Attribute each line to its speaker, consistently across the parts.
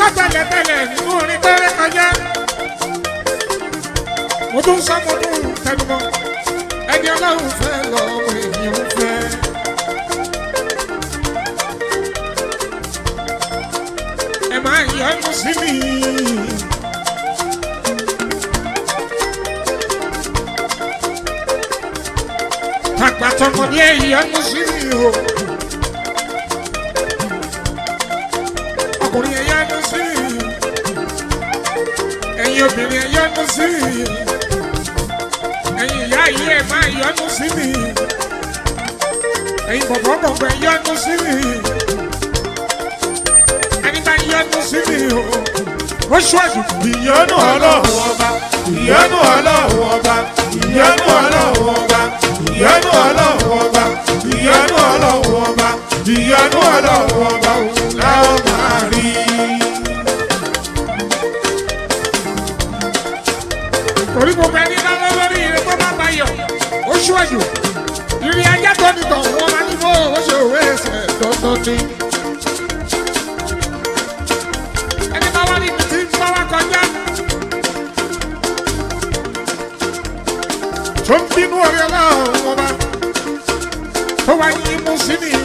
Speaker 1: sọ tẹ́lẹ̀tẹ́lẹ̀ nínú orin pẹ́rẹ́ kọjá mo tún sọ mo tún tẹnumọ́ ẹni Ọlọ́run fẹ́ lọ́wọ́ èèyàn fẹ́. ẹ máa yọnu sí mi. àgbàtọ̀mọdé yọnu sí mi o. ọkùnrin ẹ yọnu sí mi. ẹ̀yin obìnrin ẹ yọnu sí mi. ẹ̀yin ìyá yìí ẹ máa yọnu sí mi. ẹ̀yin bọ̀bọ̀bọ̀bọ̀ ẹ yọnu sí mi. ẹni bá yọnu sí mi o. ó ṣọ́ọ̀dù.
Speaker 2: ìyọ́nú Ọlọ́run ọba ìyọ́nú Ọlọ́run ọba ìyọ́nú Ọlọ́run ọba ìyọ́nú Ọlọ́run ọba ìyọ́nú Ọlọ́run ọba ìyọ́nú Ọlọ́run ọba òun láwọn máa rí.
Speaker 1: torí gbogbo ẹni lọ́wọ́ lórí ire tó bá bá yọ ó ṣọ́ọ̀dù. ìrìn ajá tó ní tọ̀ wọ́n máa ní fún ó ṣe òwe ẹsẹ̀ dandan ni. ẹni bá wá ní tí ń bá wá kọjá. tó ń bínú orí Ọlọ́run ọba tó wá yí mú sí mi.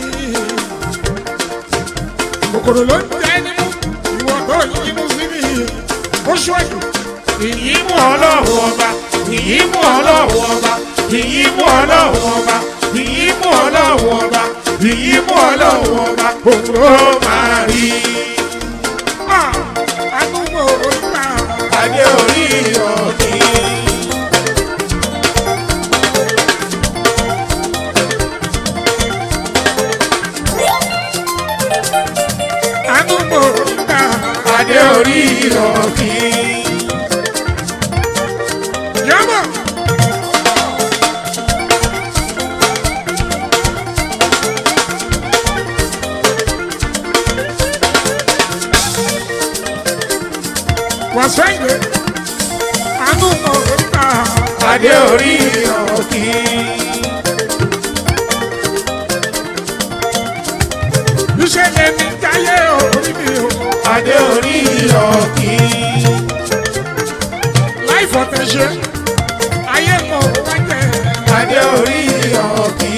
Speaker 1: kòkòrò ló ń jẹ́ nínú ìwọ tó yí mú sí mi. ó ṣọ́ọ̀dù.
Speaker 2: ìyímú Ọlọ́run ọba ìyímú Ọlọ́run ọba ìyímú Ọlọ́run ọba ìyímú Ọlọ́run ọba ìyímú Ọlọ́run ọba òun ló máa rí.
Speaker 1: àdúgbò oríta.
Speaker 2: adé orí ọ̀kì.
Speaker 1: àdúgbò oríta.
Speaker 2: adé orí ọ̀kì.
Speaker 1: yọmọ. wàsẹ́yìn àdúgbò oríta.
Speaker 2: adé orí ọ̀kì.
Speaker 1: ìṣẹ̀lẹ̀ mi jáyé orí mi o.
Speaker 2: adé orí ọ̀kì.
Speaker 1: láì fọ̀tẹ̀ṣe ayé mọ̀ wájẹ́.
Speaker 2: adé orí ọ̀kì.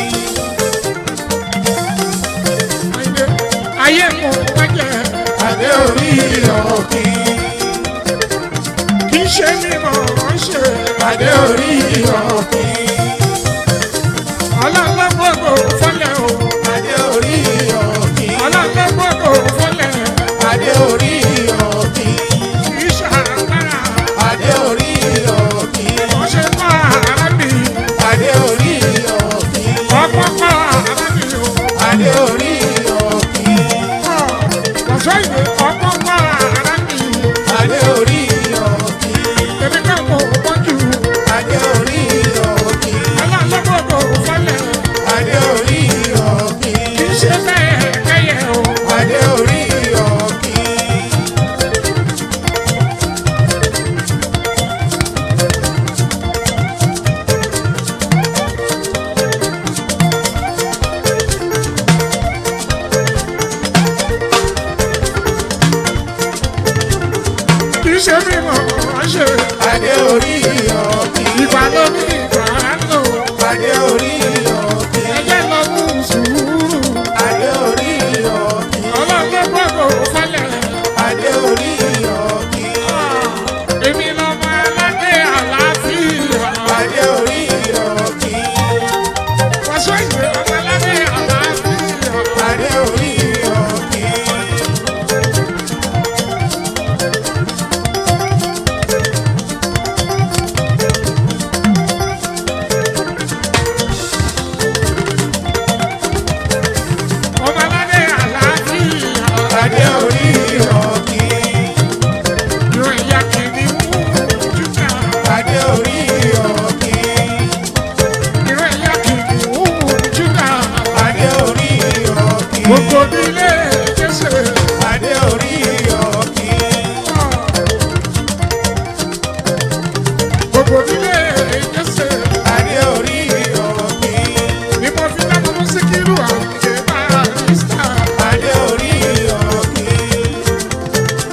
Speaker 1: ayé mọ̀ wájẹ́.
Speaker 2: adé orí ọ̀kì.
Speaker 1: kì í ṣe mímọ̀ ọ́n ṣe.
Speaker 2: adé orí ọ̀kì.
Speaker 1: ọlọ́gbọ́gbọ́ fọ́lẹ̀ o.
Speaker 2: adé orí ọ̀kì.
Speaker 1: ọlọ́gbọ́gbọ́ fọ́lẹ̀.
Speaker 2: adé orí ọ̀kì.
Speaker 1: kì í ṣàgbára.
Speaker 2: adé orí ọ̀kì.
Speaker 1: wọ́n ṣe kọ́ ara mi.
Speaker 2: adé orí ọ̀kì.
Speaker 1: ọkọ̀ kọ́ ara mi o.
Speaker 2: adé orí ọ̀kì.
Speaker 1: wọ́sọ̀ ìwé ọkọ̀ kọ́ ara mi.
Speaker 2: adé orí ọ̀kì.
Speaker 1: èmi kàn mọ̀ pọ́njú.
Speaker 2: adé orí ọ̀kì.
Speaker 1: ọlọ́gbọ́gbọ́ fọ́lẹ̀.
Speaker 2: adé orí ọ̀kì.
Speaker 1: kì í ṣe bẹ́ẹ̀ kẹ́yẹ o.
Speaker 2: adé orí ọ̀kì.
Speaker 1: kì í ṣe mímọ̀ ọ́n ṣe.
Speaker 2: adé orí ọ̀kì.
Speaker 1: ìgbà ló ní ìgbà lò.
Speaker 2: adé orí ọ̀kì.
Speaker 1: ẹjẹ́ lọ mú sùúrù.
Speaker 2: adé orí ọ̀kì.
Speaker 1: ọlọ́gbọ́gbọ́ fọ́lẹ̀.
Speaker 2: adé orí ọ̀kì.
Speaker 1: èmi lọ́mọ aládé àlàáfíà.
Speaker 2: adé orí ọ̀kì.
Speaker 1: wàṣọ ìwé ọmọ aládé àlàáfíà.
Speaker 2: adé orí ọ̀kì.
Speaker 1: ọmọ aládé àlàáfíà.
Speaker 2: adé orí ọ̀kì.
Speaker 1: ìrọ̀ ìyá kìíní mú júkà.
Speaker 2: adé orí ọ̀kì.
Speaker 1: ìrọ̀ ìyá kìíní mú júkà.
Speaker 2: adé orí ọ̀kì.
Speaker 1: gbogbo nílé Jésù.
Speaker 2: adé orí ọ̀kì.
Speaker 1: gbogbo nílé Jésù.
Speaker 2: adé orí ọ̀kì.
Speaker 1: ni mo fi dáná mú Síkírù Àyìndé Barrister.
Speaker 2: adé orí ọ̀kì.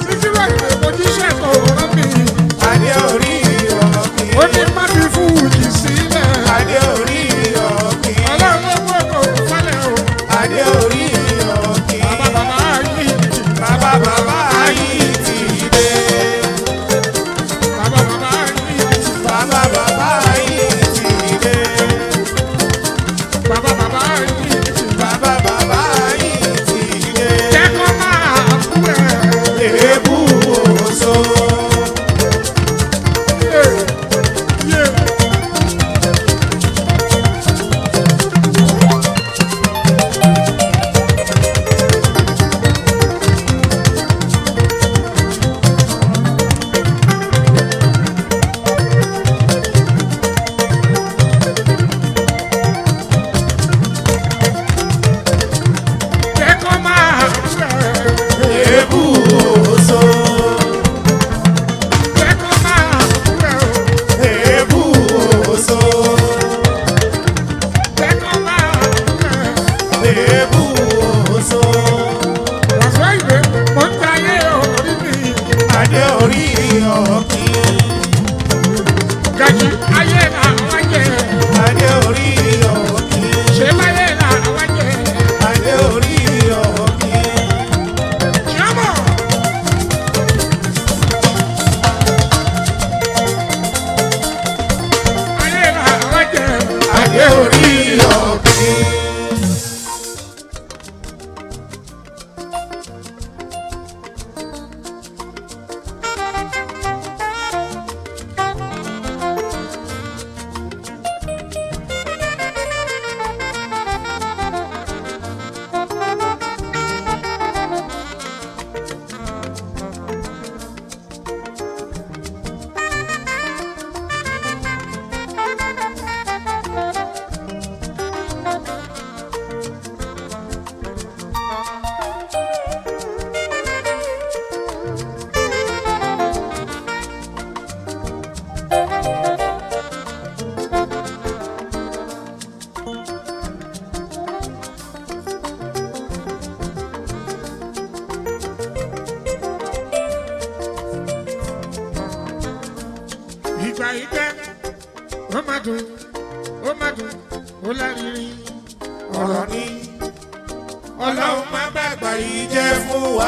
Speaker 1: rírí
Speaker 2: ọ̀rọ̀ ni ọlọ́run má bàgbà yìí jẹ́ fún wa.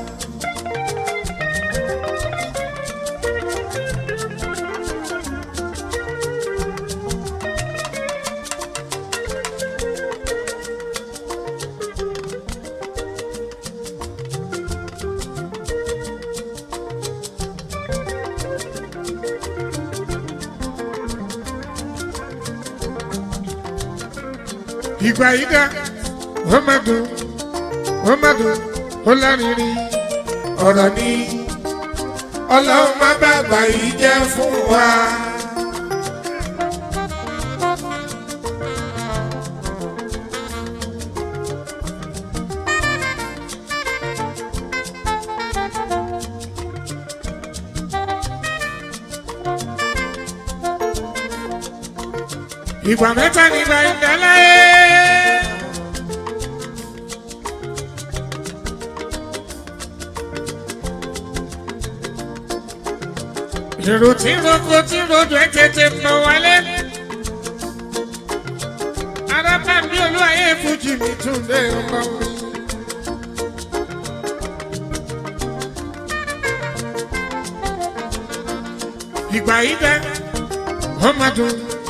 Speaker 1: ìgbà yìí dá ó má dùn ó lárinrin
Speaker 2: ọ̀rọ̀ ni ọlọ́run má bàgbà yìí jẹ́ fún wa.
Speaker 1: ìgbà mẹ́ta nígbà ìdálẹ́. èrò tí roko tí rodo ẹ tètè mọ wálé. arábàbí olúwayé fújì mi tún lé ọmọ mi. ìgbà yìí dá ó má dùn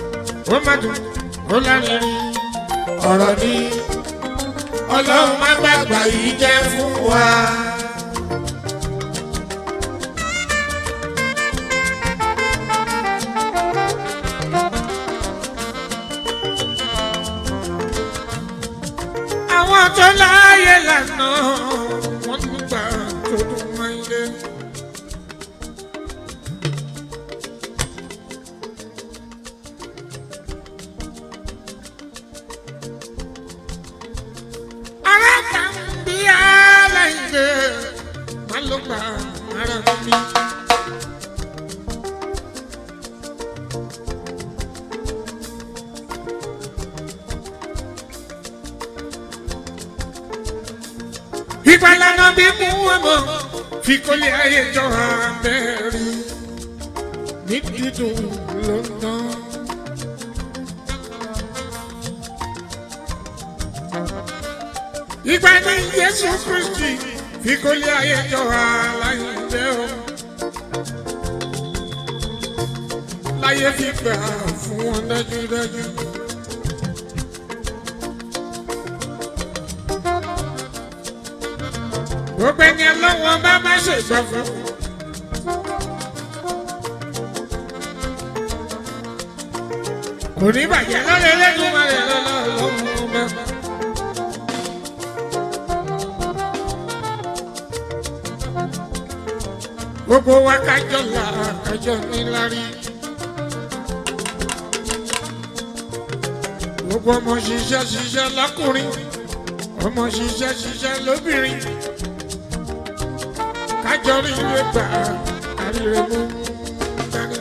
Speaker 1: ó lárinrin
Speaker 2: ọ̀rọ̀ ni ọlọ́run má bàgbà yìí jẹ́ fún wa.
Speaker 1: àwọn tó láàyè lànà wọn nígbà tó dùn mọ́ ilé. ìpàlànà bí mú ọmọ fi kólé ayé jọ abẹ́rẹ́ ní dídùn lọ́nà. ìgbà ní Jésù Kristi fi kólé ayé jọ aláìlẹ́ o. láyé fi gbà fún wọn dájúdájú. gbogbo ẹni ọlọ́wọ́ bá má ṣe gbà fún. kò ní bàjẹ́ lọ́lẹ̀ lẹ́nu má lè lọ́wọ́ bá. gbogbo wa kájọ là kájọ nílárí. gbogbo ọmọ ṣiṣẹ́ lọ́kùnrin ọmọ ṣiṣẹ́ lóbìnrin. kájọ rí ilé gbà àríre mú dání.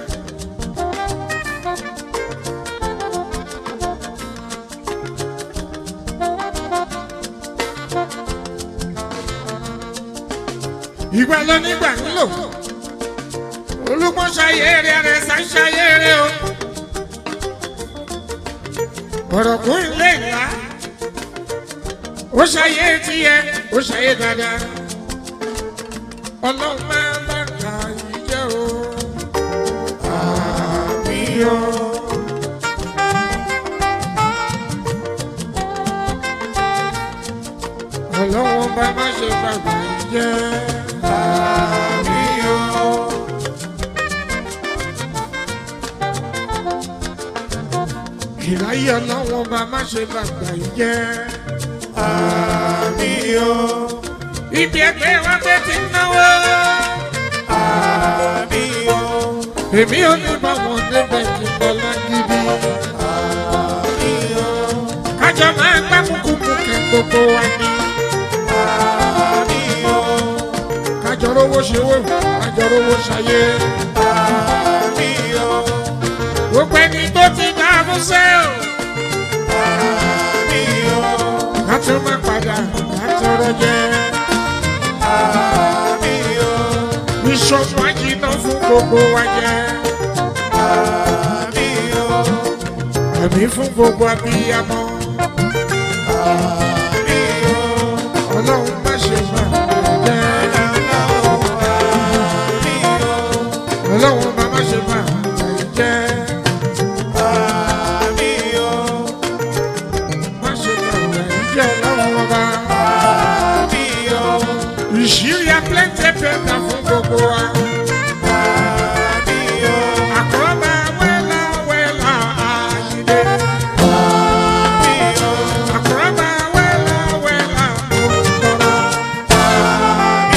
Speaker 1: ìgbà lọ nígbà nílò olùkọ́ ṣayẹrẹ rẹ̀ ṣàṣayẹrẹ o. ọ̀rọ̀ kún ilé ńlá ó ṣayé tiẹ̀ ó ṣayé dáadáa. ọlọ́run máa bá ka yìí jẹ́ o.
Speaker 2: àmín o.
Speaker 1: ọlọ́run bá má ṣe gbàgbà yìí jẹ́.
Speaker 2: àmín o.
Speaker 1: ìráyè ọlọ́run bá má ṣe gbàgbà yìí jẹ́.
Speaker 2: àmín o.
Speaker 1: ibi ẹgbẹ́ wa pé ti náwó.
Speaker 2: àmín o.
Speaker 1: èmi ò ní bá wọn débẹ̀ kí bọ́lá gidi.
Speaker 2: àmín o.
Speaker 1: kájọ máa gbá kúkú kẹ́ gbogbo wa ní.
Speaker 2: àmín o.
Speaker 1: kájọ rówó ṣe wò kájọ rówó ṣayé.
Speaker 2: àmín o.
Speaker 1: gbogbo ẹni tó ti dá fún sẹ́ẹ̀ o.
Speaker 2: àmín o.
Speaker 1: ká tún má padà látọrọ jẹ.
Speaker 2: àmín o.
Speaker 1: ìṣọ̀tún àjìnà fún gbogbo wa jẹ.
Speaker 2: àmín o.
Speaker 1: ẹ̀mí fún gbogbo abiyamọ. Ọlọ́run má ṣe máa jẹ́. Ọlọ́run má ṣe máa jẹ́. Má ṣe máa jẹ́ lọ́wọ́ ọba. Ìṣírí apẹ́ntẹ́ pẹ́ta fún gbogbo wa. Àkọ́bá wẹ́lá wẹ́lá àyílé. Àkọ́bá wẹ́lá wẹ́lá òkúrọ̀.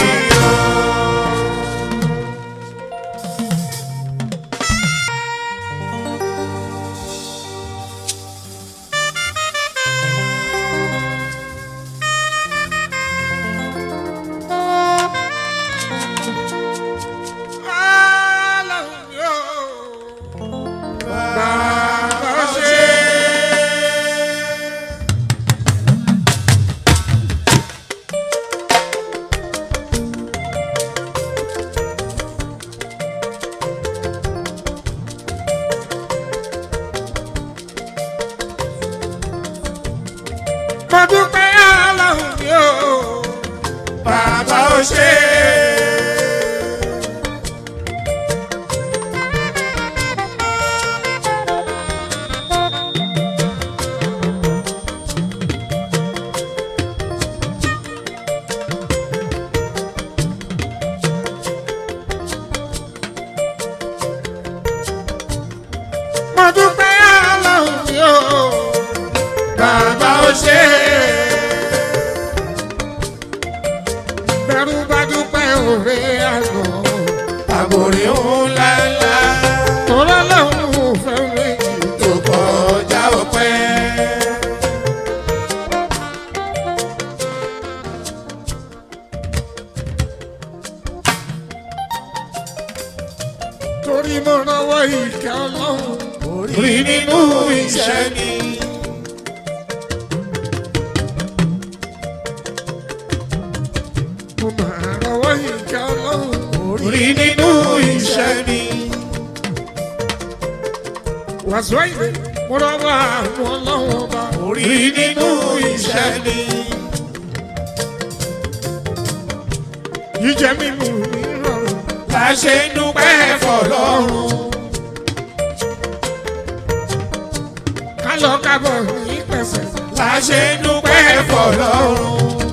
Speaker 1: Mo dúpẹ́ Ọlọ́run mi o, bàbá ó ṣe. Mo dúpẹ́ Ọlọ́run mi o, bàbá ó ṣe. Bẹ̀rù bá dúpẹ́ òre àgọ́, àgòrè ńlá ńlá. Tọ́lá lọ́hùn ún fẹ́ méjì tó kọjá ọpẹ́. Torí mo rọwọ́ ìkẹ́ Ọlọ́run, orí nínú iṣẹ́ mi. Mo máa rọwọ́ ìkẹ́ Ọlọ́run, orí nínú iṣẹ́ mi. Wàásù àìlè, mo rọwọ́ àwọn Ọlọ́run ọba, orí nínú iṣẹ́ mi. Jíjẹ mímu mi rọrùn, la ṣe ń dúpẹ́ fọlọ́run. Kálọ̀ kábọ̀ ní pẹ̀sẹ̀, la ṣe ń dúpẹ́ fọlọ́run.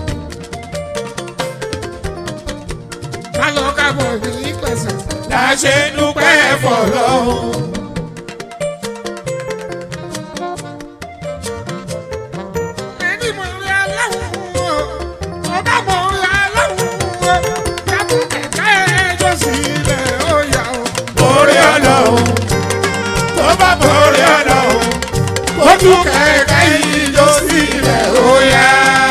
Speaker 1: Kálọ̀ kábọ̀ ní pẹ̀sẹ̀, la ṣe ń dúpẹ́ fọlọ́run. Ẹni mo rí aláwọ̀ o, ọba mo rí aláwọ̀ o, yàtọ̀ kẹ̀kẹ́ ẹjọ́ sílẹ̀ ó yà o.
Speaker 2: Orí Ọlọ́run, tó bá borí Ọlọ́run, ó tún kẹ̀kẹ́ ìjọ sílẹ̀ ó yá.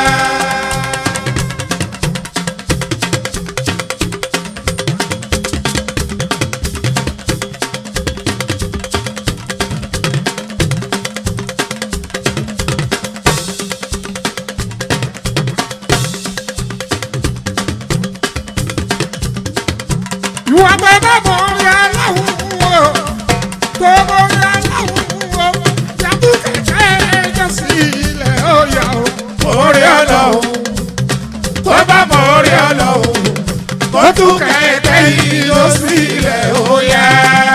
Speaker 1: Ìwà bàbá mo rí aláwọ̀ o, tó mo rí aláwọ̀ o, yàtọ̀ kẹ̀kẹ́ ẹjọ́ sílẹ̀ ó yà o.
Speaker 2: Orí Ọlọ́run, tó bá borí Ọlọ́run, ó tún kẹ̀kẹ́ ìjọ sílẹ̀ ó yá.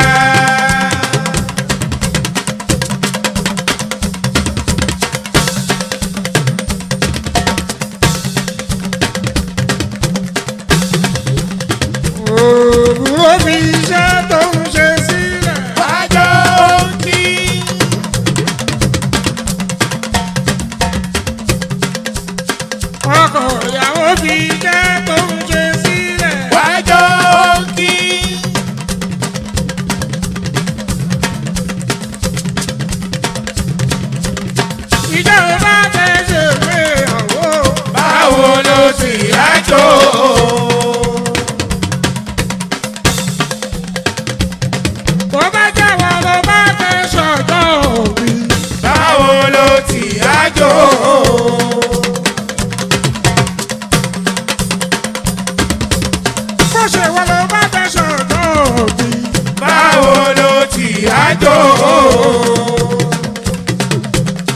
Speaker 1: Òògùn omi iṣẹ́ tó ń ṣe sílẹ̀.
Speaker 2: Wájọ́ kí.
Speaker 1: Ọkọ ìyàwó fi iṣẹ́ tó ń ṣe sílẹ̀.
Speaker 2: Wájọ́ kí.
Speaker 1: Ìjọba fẹ́ ṣe ìgbéyàwó.
Speaker 2: Báwo ló ti yájọ́?
Speaker 1: Bó bá jẹ́ wọn ló bá fẹ́ ṣọjọ́ òbí.
Speaker 2: Báwo ló ti yájọ́?
Speaker 1: Bó ṣe wọn ló bá fẹ́ ṣọjọ́ òbí.
Speaker 2: Báwo ló ti yájọ́?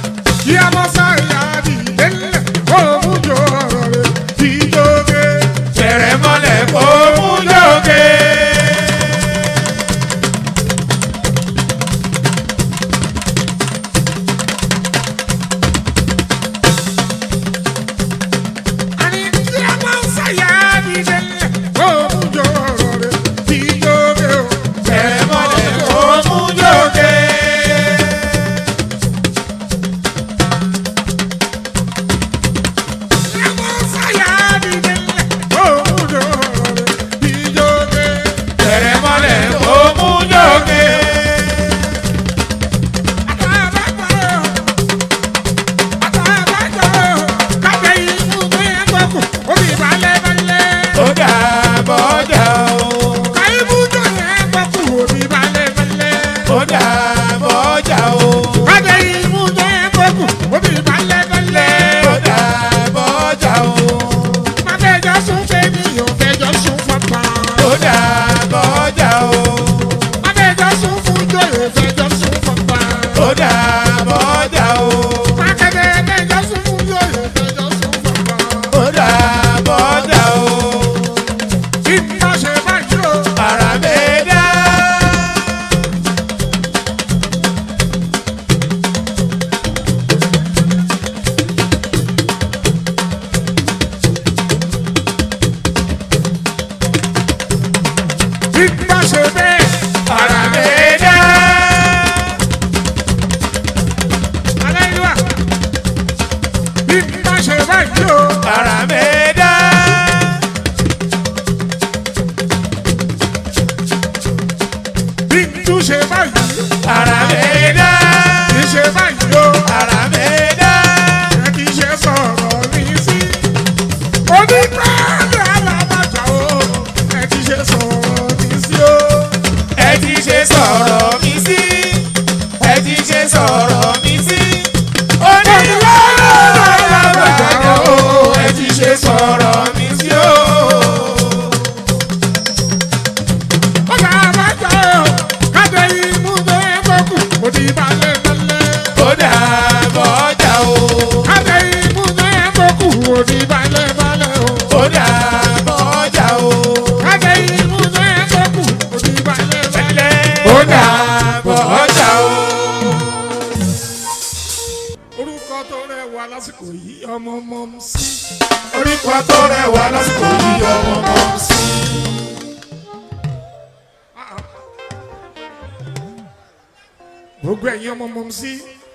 Speaker 1: gbogbo ẹ̀yin ọmọ Mọ̀mísí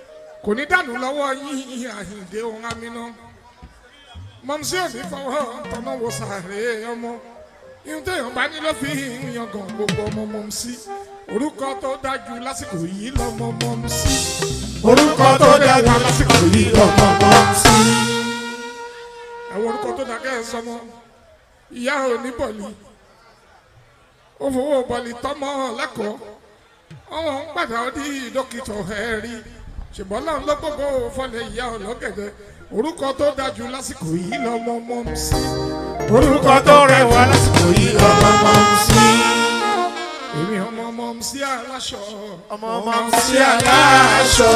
Speaker 1: kò ní dànù lọ́wọ́ yín Àyìndé ohun amínú Mọ̀mísí ò ní fọwọ́ tọmọ wo sàárè ọmọ ihun téèyàn bá ní ló fi yangàn gbogbo ọmọ Mọ̀mísí orúkọ tó dájú lásìkò yìí lọ́mọ Mọ̀mísí orúkọ tó dájú lásìkò yìí lọ́mọ Mọ̀mísí ẹ̀wọ̀n orúkọ tó dákẹ́ ẹ̀ sọmọ ìyá ò ní bọ̀lì ó fowó bọ̀lì tọmọ lẹ́kọ̀ọ́ ọmọ ń padà ọdí dókítà ẹ̀rí ṣùgbọ́n náà ló gbogbo fọlẹ̀ ìyá ọlọ́gẹ̀dẹ̀ orúkọ tó dájú lásìkò yìí lọ́mọ Mọ̀mísí
Speaker 2: orúkọ tó rẹwà lásìkò yìí lọ́mọ Mọ̀mísí.
Speaker 1: èmi ọmọ Mọ̀mísí aláṣọ
Speaker 2: ọmọ Mọ̀mísí aláṣọ.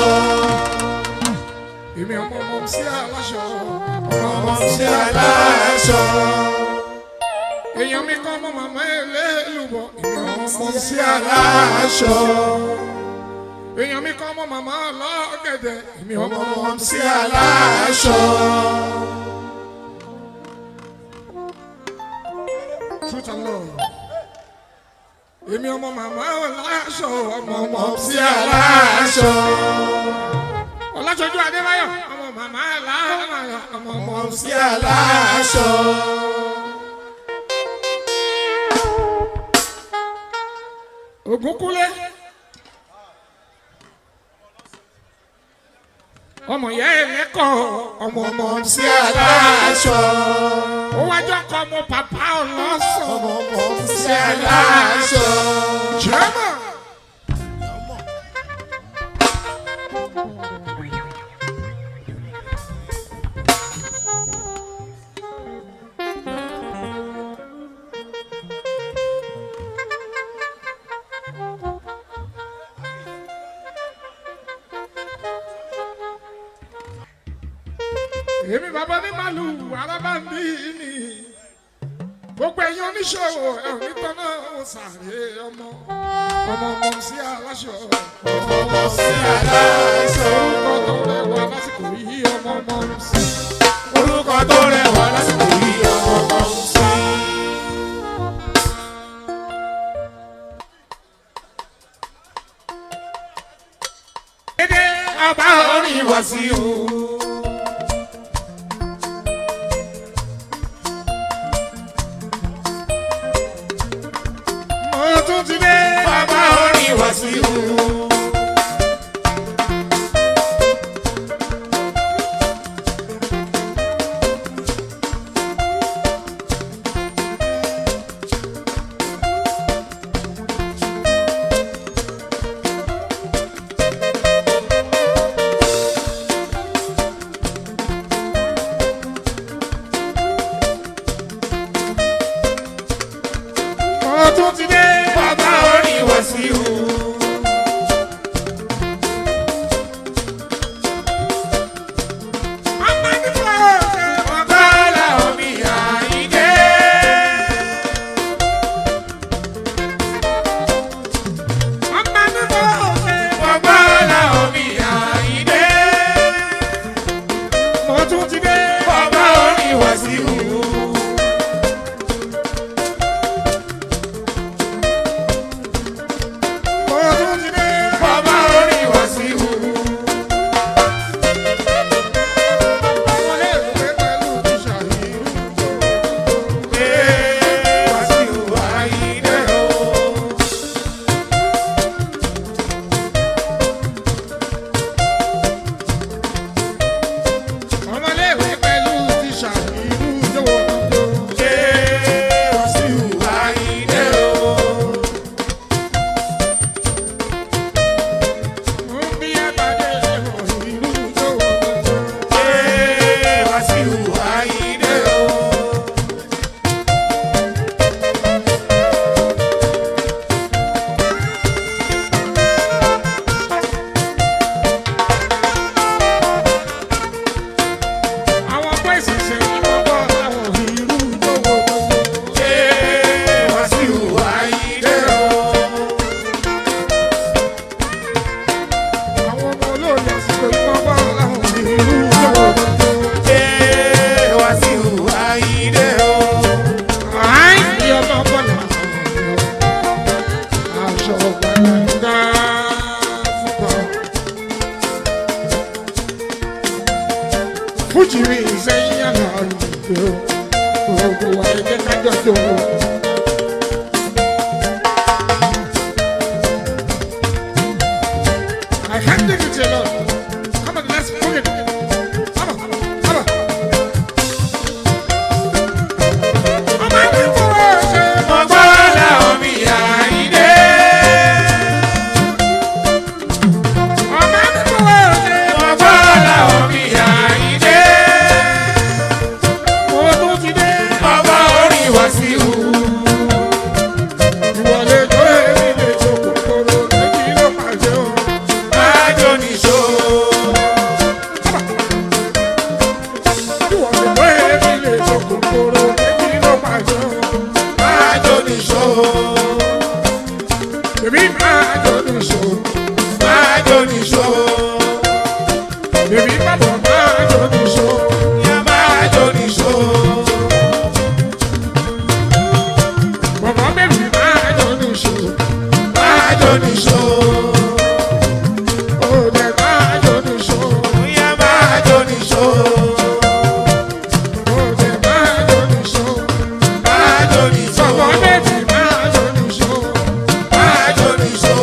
Speaker 1: èmi ọmọ Mọ̀mísí aláṣọ
Speaker 2: ọmọ Mọ̀mísí aláṣọ.
Speaker 1: èèyàn mi kọ́ ọmọ màmá ẹlẹ́lùbọ̀ èmi ọmọ Mọ̀mísí
Speaker 2: aláṣọ.
Speaker 1: èèyàn mi kọ́ ọmọ màmá ọlọ́gẹ̀dẹ̀ èmi ọmọ
Speaker 2: Mọ̀mísí aláṣọ.
Speaker 1: truth and love èmi ọmọ màmá ọláṣọ ọmọ
Speaker 2: Mọ̀mísí aláṣọ.
Speaker 1: Ọláṣojú Adébáyọ̀ ọmọ màmá aláṣọ ọmọ
Speaker 2: Mọ̀mísí aláṣọ.
Speaker 1: Ògúnkúnlé ọmọ ìyá ẹ̀ lẹ́kọ̀ọ́ ọmọ
Speaker 2: Mọ̀mísí aláṣọ.
Speaker 1: ó wájọ́ kọ́ ọmọ bàbá ọlọ́sọ̀
Speaker 2: ọmọ Mọ̀mísí aláṣọ.
Speaker 1: jẹ́mọ̀. èmi bàbá ní màlúù arábàndí ni gbogbo ẹ̀yin oníṣòwò ẹ̀ ò ní tọ́nà sàré ọmọ sí aláṣọ
Speaker 2: ọmọ sí aláṣọ.
Speaker 1: orúkọ tó rẹwà lásìkò yìí ọmọ sí.
Speaker 2: orúkọ tó rẹwà lásìkò yìí ọmọ sí.
Speaker 1: Dédé ọba orin wá sí o. Mo tún ti dé
Speaker 2: bàbá orin wá sí o.
Speaker 1: mo tún ti dé
Speaker 2: bàbá orin wá sí o.
Speaker 1: ọmọ nípa ọ̀sẹ̀.
Speaker 2: ọ̀gá làwọn mi Àyìndé.
Speaker 1: ọmọ nípa ọ̀sẹ̀.
Speaker 2: ọ̀gá làwọn mi Àyìndé.
Speaker 1: mo tún ti dé
Speaker 2: bàbá orin wá sí o.
Speaker 1: mo tún ti dé.
Speaker 2: bàbá orin wá sí o.
Speaker 1: àwọn èèwé pẹ̀lú tíṣà yìí.
Speaker 2: Wá sí o Àyìndé o.
Speaker 1: ọmọléèwé pẹ̀lú tíṣà yìí. jọ̀wọ́
Speaker 2: Wá sí o Àyìndé o.
Speaker 1: mo ń bí àbádé ìlú jọ̀wọ́.
Speaker 2: Wá sí o Àyìndé o.
Speaker 1: àwọn pẹ̀sì ṣe ní wọ́n bọ̀ láwọn ìlú jọ̀wọ́.
Speaker 2: Wá sí o Àyìndé o.
Speaker 1: àwọn ọmọ olóòlù àsìkò yìí wọ́n bọ̀ láwọn ìlú jọ̀wọ́.
Speaker 2: Wá sí o Àyìndé o.
Speaker 1: àìní ọmọ bọ̀lá aṣọ gbàgbà fúnpọ̀. fújìrì ìsẹ́yìn àná ìdè gbogbo wa ẹgbẹ́ kájọ jọ. I can't take it alone. Come on, let's move it. Come on, come on. ọmọ ẹni tó ṣe
Speaker 2: Ọgbà làwọn mi Àyìndé.
Speaker 1: ọmọ ẹni tó ṣe.
Speaker 2: Ọgbà làwọn mi Àyìndé.
Speaker 1: mo tún ti dé.
Speaker 2: Bàbá orin wá sí o.
Speaker 1: ìwọlé tó èmi lè tó kòkòrò méjì ló pàṣẹ o.
Speaker 2: Májò níṣó.
Speaker 1: ìwọlé tó èmi lè tó kòkòrò méjì ló pàṣẹ o.
Speaker 2: Májò níṣó.
Speaker 1: bèbí máa jọ ní ṣo.
Speaker 2: Májò níṣó.
Speaker 1: bèbí bàbá máa jọ ní ṣo.
Speaker 2: Yá májò níṣó.
Speaker 1: bàbá bèbí máa jọ ní ṣo.
Speaker 2: Májò níṣó.
Speaker 1: òde máa jọ ní ṣo.
Speaker 2: Yá májò níṣó.
Speaker 1: òde máa jọ ní ṣo.
Speaker 2: Májò níṣó.
Speaker 1: bàbá bèbí máa jọ ní ṣo.
Speaker 2: Májò níṣó.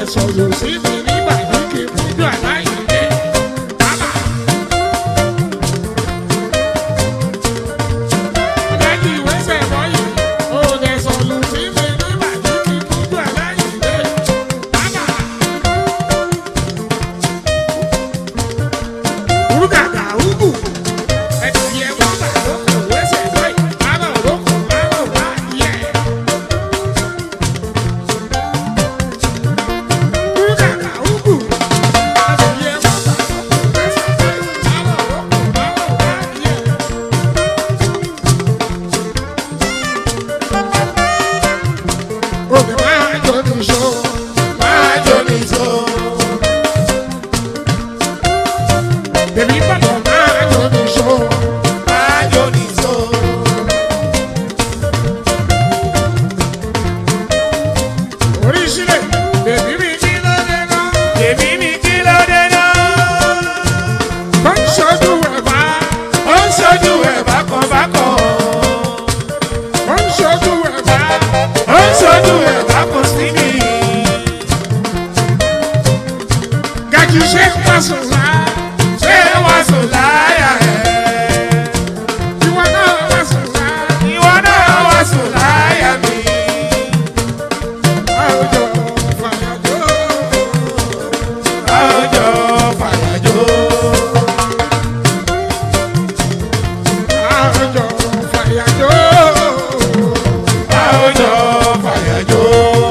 Speaker 1: sọ̀rọ̀ sí mi nígbà tí kì í fojú aláìlé. Bàbá. Lẹ́yìn ìwé sẹ̀rọ̀ yìí, ó lè sọ̀rọ̀ sí mi nígbà tí kì í fojú aláìlé. Bàbá. Ugàgà ugù. Ẹ̀dìyẹ wọ́n bà lóko ìwé sẹ̀rọ̀ yìí. Bàbá òrókò bàbá òbá yẹ. Ugàgà ugù. Ẹ̀dìyẹ wọ́n bà lóko ìwé sẹ̀rọ̀ yìí. Bàbá òrókò bàbá òbá yẹ. Òbí máa jó nìṣó.
Speaker 2: máa jó nìṣó.
Speaker 1: Bèbí bàbá máa jó nìṣó.
Speaker 2: máa jó nìṣó.
Speaker 1: Oríṣiríṣi bèbí mi kí ló dé náà.
Speaker 2: Èmi mi kí ló dé náà.
Speaker 1: Kọ́ ń ṣojú ẹ̀ bá.
Speaker 2: Ó ń ṣojú ẹ̀ bákan bákan.
Speaker 1: Kọ́ ń ṣojú ẹ̀ bá.
Speaker 2: Ó ń ṣojú ẹ̀ bákan sí mi.
Speaker 1: Gàjú ṣe ń pàṣẹ wá.
Speaker 2: Ṣé wàá sùn láyà ẹ̀?
Speaker 1: Ìwọ náà wá sùn wá.
Speaker 2: Ìwọ náà wàá sùn láyà mi.
Speaker 1: Àwùjọ fàyàjọ.
Speaker 2: Àwùjọ fàyàjọ.
Speaker 1: Àwùjọ fàyàjọ.
Speaker 2: Àwùjọ fàyàjọ.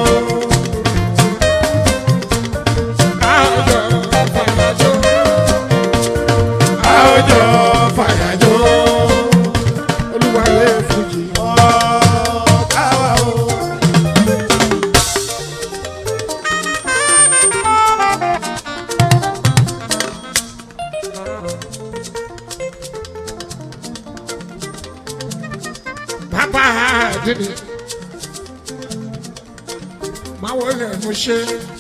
Speaker 1: Àwùjọ fàyàjọ.
Speaker 2: Àwùjọ fàyàjọ.
Speaker 1: Olúwa lè fújì.
Speaker 2: Káwa o.
Speaker 1: Bàbá àdìní. Máa wọlé mo ṣe.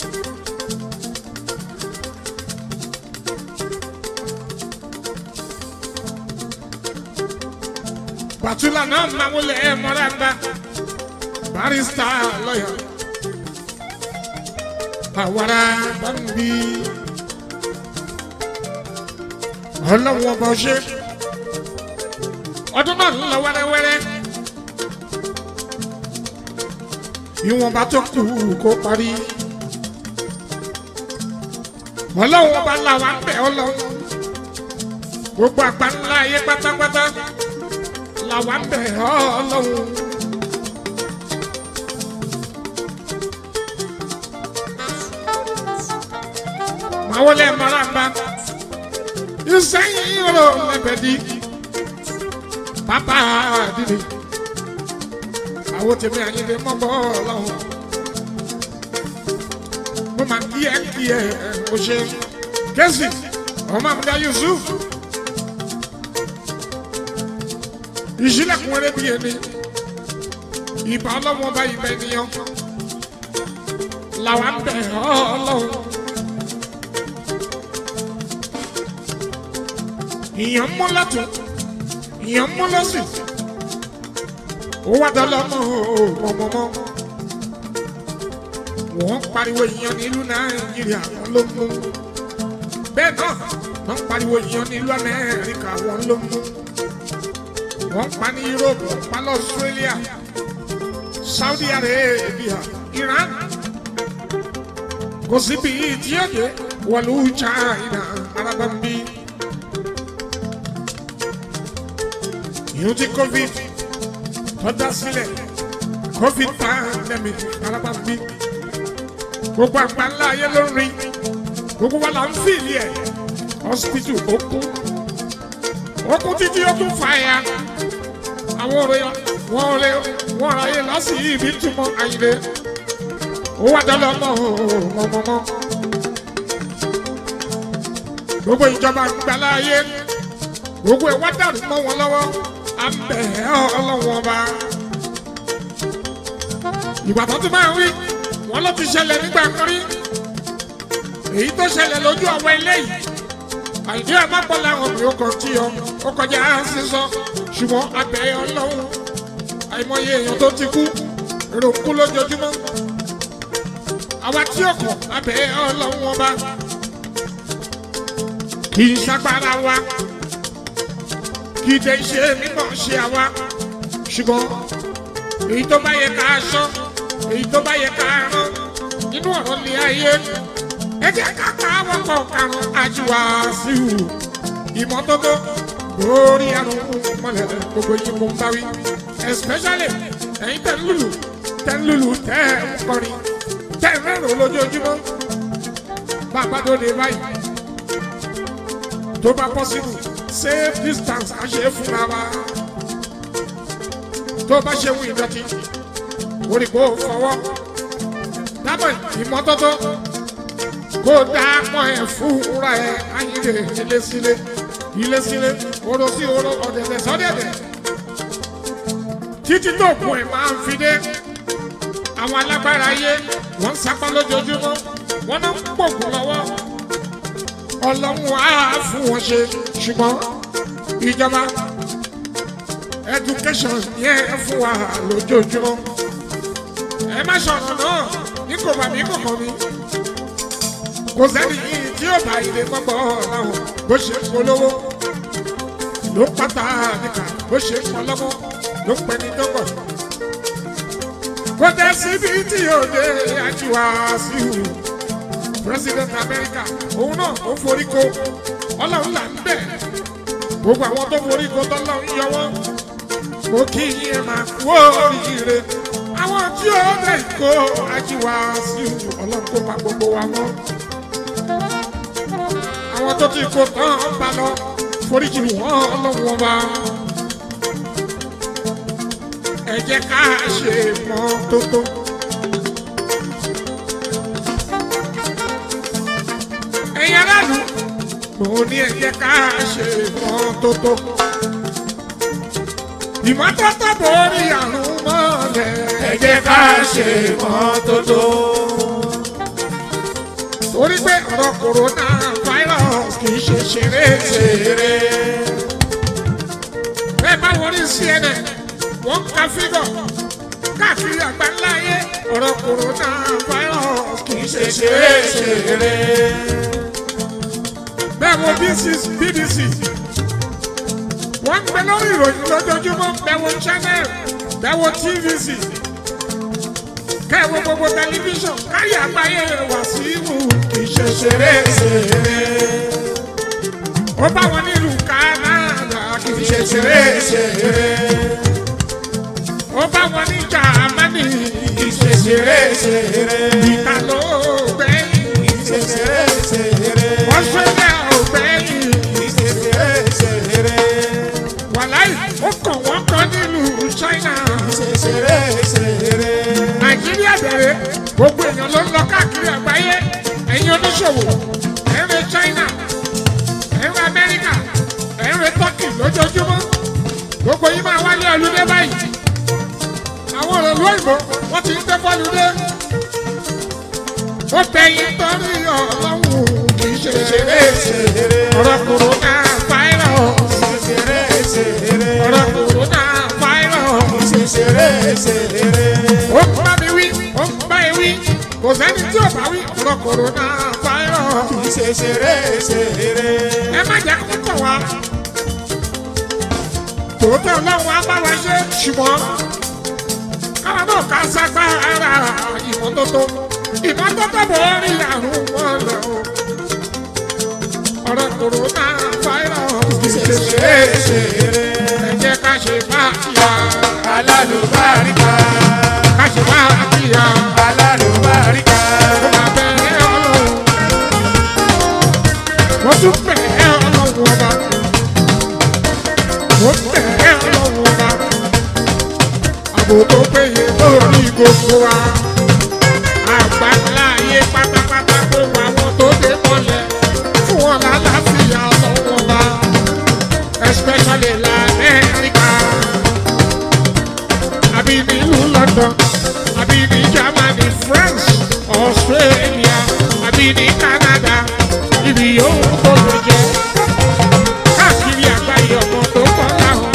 Speaker 1: Bàtúlà náà máa wọlé mọ́ràndá. Barista lọ́yà. Àwàrà bá ń bí. Ọlọ́wọ́ bá ṣe. Ọdún náà ń lọ wẹ́rẹ́wẹ́rẹ́. Ìwọ̀nba tó kù kó parí. Ọlọ́wọ́ bá là wá ń bẹ̀ ọlọ́run. Gbogbo àgbà ńlá ayé pátápátá là wá ń bẹ̀ ọlọ́run. Màá wọlé mọ́ràmbá. Ìsẹ́yìn ọ̀rọ̀ lẹ́bẹ̀dì. Bàbá àdìní. Àwọn tèmi àyìnlé mọ́ bọ́ ọlọ́run. Mo máa kí ẹ o ṣe. Kẹ́sì ọmọ àmúdá Yusuf. Ìṣílẹ̀kùn eré bí ẹni. Ìbá ọlọ́run ọba ìbá ènìyàn. Làwa ń bẹ̀ ọlọ́run. Ìyàn mú lọ́tún. Ìyàn mú lọ́sì. Ó wá dọ́lọ́mọ mọ̀mọ́mọ́. Wọ́n pariwo ìyàn nílùú Nàìjíríà wọn ló mú. Bẹ́ẹ̀ náà wọ́n pariwo ìyàn nílùú Amẹ́ríkà wọn ló mú. Wọ́n pa ní Europe, wọ́n pa ní Australia, Saudi Arabia, Iran. Kò síbi tí ó dé wọ̀lú China arábàmbí. Ìyún ti COVID tó dá sílẹ̀ COVID pandemic arábàmbí. Gbogbo àgbà ńlá ayé ló ń rí. Gbogbo wa là ń fìlì ẹ̀. Hospital ó kú. Ó kú títí ó tún fàyà. Àwọn ọ̀rẹ́ wọn ráyè lọ sí ibi túmọ̀ àyìnlé. Ó wá dọ́lọ́ mọ́. Gbogbo ìjọba àgbàlá ayé. Gbogbo ẹ̀ wá dàrú mọ́ wọn lọ́wọ́. À ń bẹ̀ ọlọ́wọ́n ọba. Ìgbà tó ti máa ń wí. Wọ́n ló ti ṣẹlẹ̀ nígbà kan rí. Èyí tó ṣẹlẹ̀ lójú àwọn eléyìí. Àìdí àmàpọ̀lá àwọn òbí ó kàn tí ọ. Ó kọjá sísọ. Ṣùgbọ́n abẹ́ ọlọ́run. Àìmọye èèyàn tó ti kú. Èrò kú lójoojúmọ́. àwa tí ó kàn abẹ́ ọlọ́run ọba kì í ṣagbára wa kì í tẹ̀ ṣe mímọ̀ ṣe àwa ṣùgbọ́n èyí tó bá yẹ ká aṣọ èyí tó bá yẹ ká rán nínú ọ̀rọ̀ ní ayé ẹ jẹ́ ká ká wọ́pọ̀ karùn-ún àjùwà sí i ìmọ́tótó lórí àrùn mọ́lẹ̀ gbogbo yìí mo ń bá wí especially ẹ̀yin tẹ̀ ń lùlù tẹ̀ ń kọrin tẹ̀ ń rẹ́rùn lójoojúmọ́ bàbá tó dé báyìí tó bá possible safe distance á ṣe é fúnra wa tó bá ṣe wù ìdọ̀tí orí kò fọwọ́ dábọ̀ ìmọ́tótó kó dáa mọ́ ẹ̀ fúnra ẹ̀ ayíǹde ilé sílé oró sí oró ọ̀dẹ̀dẹ̀ sọ́dẹ̀dẹ̀ títí tó kù ẹ̀ máa ń fi dé àwọn alágbára ayé wọ́n ń sapá lójoojúmọ́ wọ́n náà ń pògùn lọ́wọ́ ọlọ́run á fún wọn ṣe ṣùgbọ́n ìjọba education yẹn fún wa lójoojúmọ́ ẹ má ṣọ̀nà náà ní kò bá mi kọ̀ọ̀kan mi kò sẹ́ni yìí tí ó bá ilé gbọ́gbọ́ láwọn bó ṣe polówó ló pátá nìkan bó ṣe pọlọ́mọ́ ló pẹ́ ní dọ́gọ̀ kò tẹ́ síbi tí yóò dé àjíwá sí i president America òun náà ó forí ko ọlọ́run là ń bẹ̀ gbogbo àwọn tó forí ko tọ́lọ́run yọ wọ́n mo kí yín máa wó oríire àwọn tí ó dé kó àjíwá sí i ọlọ́run tó pa gbogbo wa mọ́ àwọn tó ti kó tán bá lọ foríjì wọn ọlọ́run ọba ẹ jẹ́ ká ṣe mọ́tótó. ẹ̀yin aráàlú mo ní ẹ jẹ́ ká ṣe mọ́tótó. ìmọ́tótó borí àrùn mọ́lẹ̀.
Speaker 2: ẹ jẹ́ ká ṣe mọ́tótó.
Speaker 1: torí pé ọ̀rọ̀ corona virus kì í ṣe ṣeré. bẹ́ẹ̀ bá wọlé CNN wọ́n ka fígọ̀ káàkiri àgbáńlá ayé ọ̀rọ̀ corona virus kì í ṣe ṣeré. bẹ́ẹ̀ wo BBC wọ́n ń gbé lórí ìròyìn lójoojúmọ́ bẹ́ẹ̀ wo channel bẹ́ẹ̀ wo TVC kẹ́ wo gbogbo tẹlifíṣàn káyé àgbáyé wà sí ìwù kì í ṣe ṣeré. ó bá wọn nílùú Canada kì í ṣe ṣeré. ó bá wọn ní Jámánì kì í ṣe ṣeré. ìta ló gbẹ̀yìn kì í ṣe ṣeré. Australia ò gbẹ̀yìn kì í ṣe ṣeré. wàláì ó kàn wọ́n kan nílùú China kì í ṣe ṣeré. Nàìjíríà bẹ̀rẹ̀ gbogbo èèyàn ló ń lọ káàkiri àgbáyé ẹ̀yin oníṣòwò ẹ̀rẹ̀ China ẹ̀rẹ̀ Amẹ́ríkà ẹ̀rẹ̀ Turkey lójoojúmọ́ gbogbo yìí máa wálé ọlúdé báyìí àwọn òròlú òyìnbó wọ́n ti ń tẹ́ bọ́lúdé ó bẹ̀yìn torí ọlọ́run kì í ṣe ṣeré ọ̀rọ̀ corona virus ọ̀rọ̀ corona virus ó ń bá mi wí ó ń bá ẹ wí kò sẹ́ni tí ò bá wí ọ̀rọ̀ corona virus ẹ má jẹ́ kó tọ̀ wá tòótọ́ ọlọ́run á bá wa ṣe ṣùgbọ́n káwọn náà ká ságbára ìmọ́tótó borí àrùn mọ́lẹ̀ o ọ̀rọ̀ corona virus ṣe ẹ jẹ́ ká ṣe fàájìyà
Speaker 2: alálùbáríkà
Speaker 1: ká ṣe fàájìyà
Speaker 2: alálùbáríkà
Speaker 1: ó máa bẹ̀rẹ̀ ọlọ́run wọ́n tún bẹ̀rẹ̀ ọlọ́run ọba wọ́n bẹ̀rẹ̀ ọlọ́run ọba àbò tó péye lórí gbogbo wa àgbàlá ayé pátápátá gbogbo àwọn tó dé mọ́lẹ̀ fún wọn lálàáfíà ọlọ́run ọba especially l'Amẹ́ríkà àbí nílùú London àbí ní Germany France Australia àbí ní Canada ibi yòówù tó lè jẹ káàkiri àgbáyé ọmọ tó kọ́ láwọn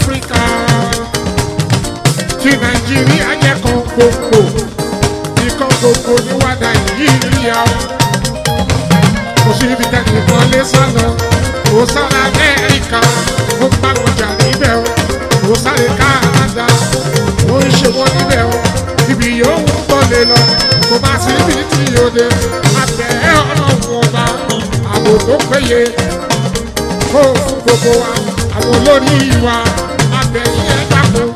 Speaker 1: Áfíríkà tí Nàìjíríà jẹ́ kan gbogbo ìkan gbogbo níwádà Nàìjíríà kò sí ibi tẹ́lẹ̀ kan lé sálọ kò sára Amẹ́ríkà ó bá wọn jà níbẹ̀ o kò sáré Canada ó ń ṣe wọn níbẹ̀ o ibi yóò ń bọ̀lẹ̀ lọ kò má sí ibi tí yóò dé abẹ́ ọlọ́run ọba àbò tó péye kó fún gbogbo wa àwọn olórí wa abẹ́ yẹn dàpọ̀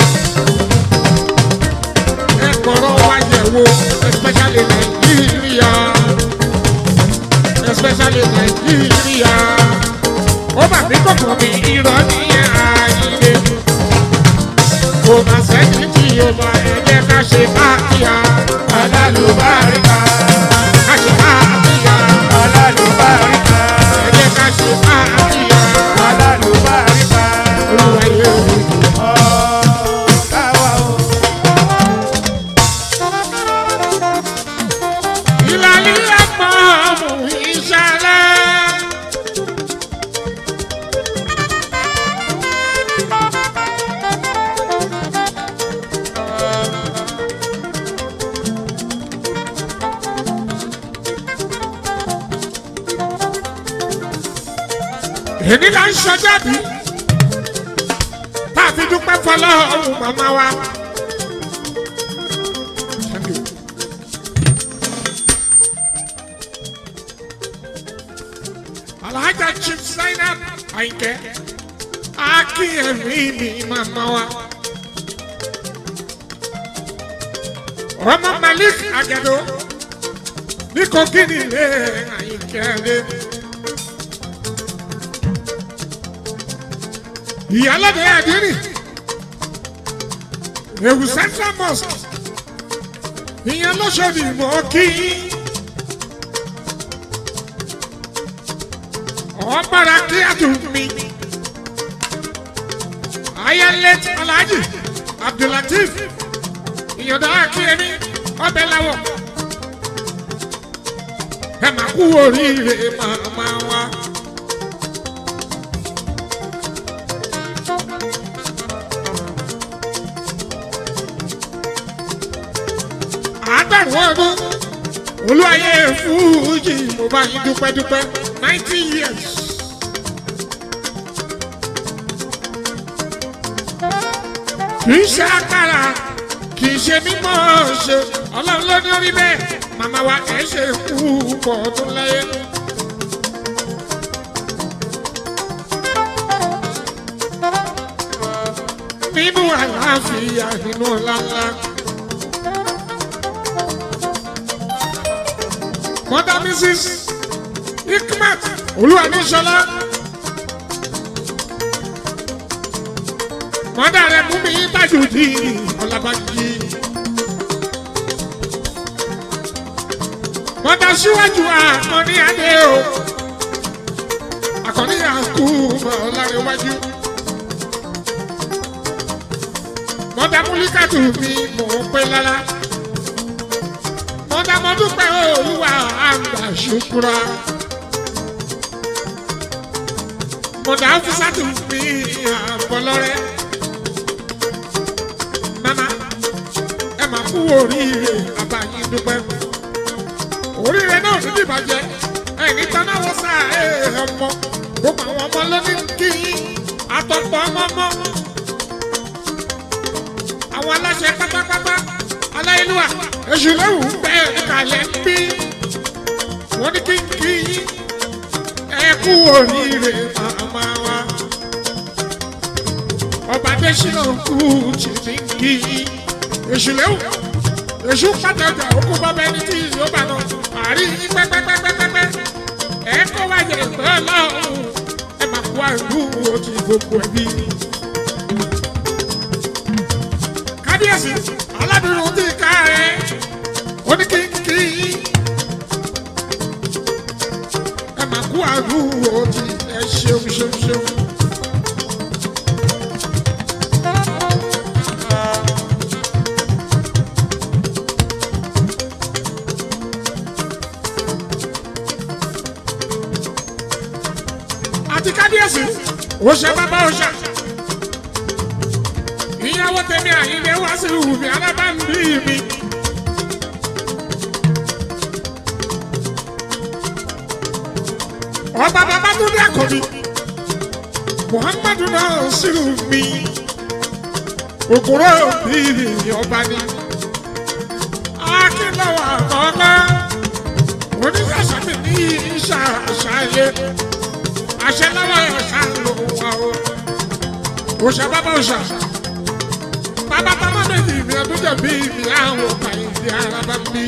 Speaker 1: ẹ̀kọ́rọ̀ wa yẹ̀ wò especially Nàìjíríà especially Nàìjíríà ó bà mí kọ̀kọ̀ mi irọ́ ní ààyè kò má sẹ́ni tí yóò bá ẹ̀jẹ̀ ká ṣe fàájìá alálùbáríkà ká ṣe fàájìá alálùbáríkà ẹ̀jẹ̀ ká ṣe fàájìá alálùbáríkà olùwàyè káwa o. ìlàlí àpọ̀ ọ̀mù ìṣàlẹ̀. èmi là ń ṣọjọ́ bí tá a fi dúpẹ́ fọlọ́run màmá wa. Alhaja Chief Zainab Àyìnkẹ́ akínyẹ̀mí mi màmá wa. ọmọ Malik Agẹ̀dọ ní Kogi nílé Àyìnkẹ́ dé. ìyálóde àdínì Ewu Central Mosque ìyẹn lọ́sọ̀dì mọ́ kí ọ̀bára kí àtúntì ayẹlẹ Alhaji Abdulateef ìyọ̀dá akíyẹmí ọbẹ̀ làwọ̀ ẹ máa kú oríire màmá wa. àádọ́rùn ọdún olúwayé fújì mo bá yín dúpẹ́dúpẹ́ 90 years. kì í ṣe agbára kì í ṣe mímọ́ ṣe ọlọ́run ló ní orí bẹ́ẹ̀ màmá wa ẹ̀ ṣe kú pọ̀ ọdún láyé. nínú àlàáfíà nínú ọ̀làlá. Mother Mrs. Hikmat Olúwaníṣọlá. Mother rẹ̀ mú mi Tajudeen Ọlábàjí. Mother Síwájú Àkànní Adé o. Àkànní Yakubu Ọlárẹ̀wájú. Mother Múlíkàtù mi mò ń pé lálá. Mo dúpẹ́ Olúwa àgbà ṣùkúra. Mọ̀dà Fúsàtù mi àbọ̀lọ́rẹ́. Màmá ẹ máa kú oríire àbáyé dúpẹ́. Oríire náà ní ìbàjẹ́ ẹ̀ní tanáwó sáà ọmọ. Gbogbo àwọn ọmọ lóní kí àtọ̀pọ̀ ọmọ. Àwọn aláṣẹ pátápátá aláìlúwà èṣù léwu bẹ́ẹ̀ kalẹ̀ ń bí wọ́n ní kíkí ẹ kú oríire màmá wa. ọba Adésínà kú Chìtìǹkì èṣù léwu èṣù pàtàkì òkú bàbá ẹni tí yóò bá lọ àrí pẹ́pẹ́pẹ́pẹ́pẹ́ ẹ kó wáyé ìgbẹ́ ọlọ́run ẹ máa kó àrùn òtí gbogbo ẹbí. kábíyèsí aládùúrún ti ká ẹ oníkíkí ẹ máa kú àrùn òtí ẹ ṣeun ṣeun ṣeun. àti kábíyèsí ó ṣe bàbá ó ṣe ìyàwó tèmi Àyìndé Wasiu mi alábàmbí mi Babatunde Àkànbí Muhammadu Nasiru mi òkúrò bíi ọba ni akínlọ́wọ́ àkọ́kọ́ oníṣàṣàbí ní ìṣàṣàyẹ àṣẹlọ́wọ́ ẹ̀ṣà ló wà ó òṣà bàbá òṣà bàbá bàbá méjì ní ọdún jẹ̀bi ìbí àwọn ọ̀pá ìdí ara bá bí.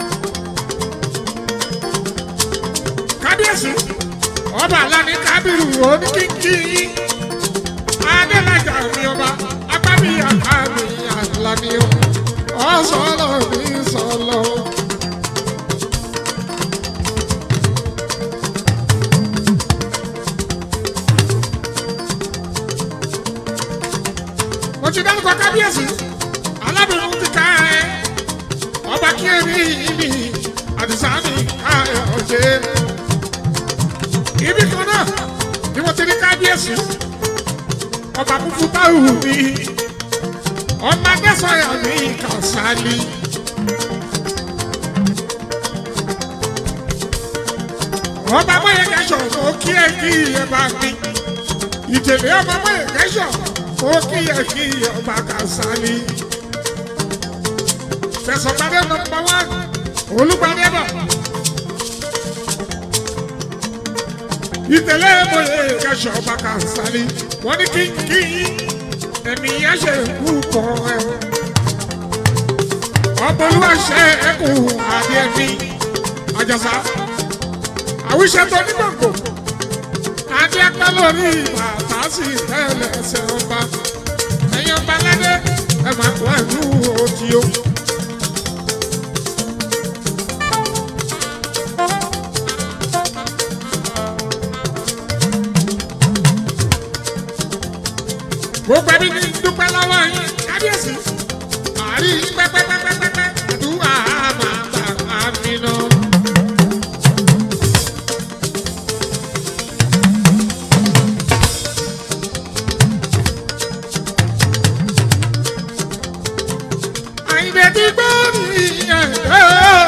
Speaker 1: Kábíyèsí ọba Àlàní Kábírù oníkíkí Adélájà mi ọba apábí àkábí Àlàní ọ̀sọ̀lọ̀ ní sọ̀lọ̀. Mo ti dárúkọ kábíyèsí alábìrin ti ká ẹ ọba kí ẹ ní ibi àdìsá mi ká ẹ ọ̀jẹ̀. Ibi kan náà ni mo ti ní kábíyèsí ọba Mufutau mi ọba Adésọyà mi Kàsálí. Ọba Mọ́yẹ̀kẹ́sọ̀ mo kí ẹ bá mi ìjèlè ọba Mọ́yẹ̀kẹ́sọ̀ mo kí ẹ ọba Kàsálí. Fẹ̀sọ̀gbadé nọ́mbà 1 Olúgbadé bọ̀. Ìtẹ̀lé Mọ́yẹ̀kẹ́sọ̀ ọba Kàsálí wọ́n ní kí ẹ̀mí yẹn ṣe kú kọ́ ẹ. Ọbọ̀lúwa ṣe ẹkù adé mi Àjàsá àwíṣẹ́ tó ní gbòǹgbò adé ẹgbẹ́ lórí bàtà sí tẹ́lẹ̀ ẹsẹ̀ ọba ẹ̀yìn ọba ládé ẹ̀ máa kó ẹ̀dú òjì o. Gbogbo ẹbí ní dúpẹ́ lọ́wọ́ yín kábíyèsí àrí pẹ́pẹ́pẹ́pẹ́pẹ́ àdúrà máa gbà àmì náà. Àyìnbé ti gbọ́ ní ẹ̀dọ́.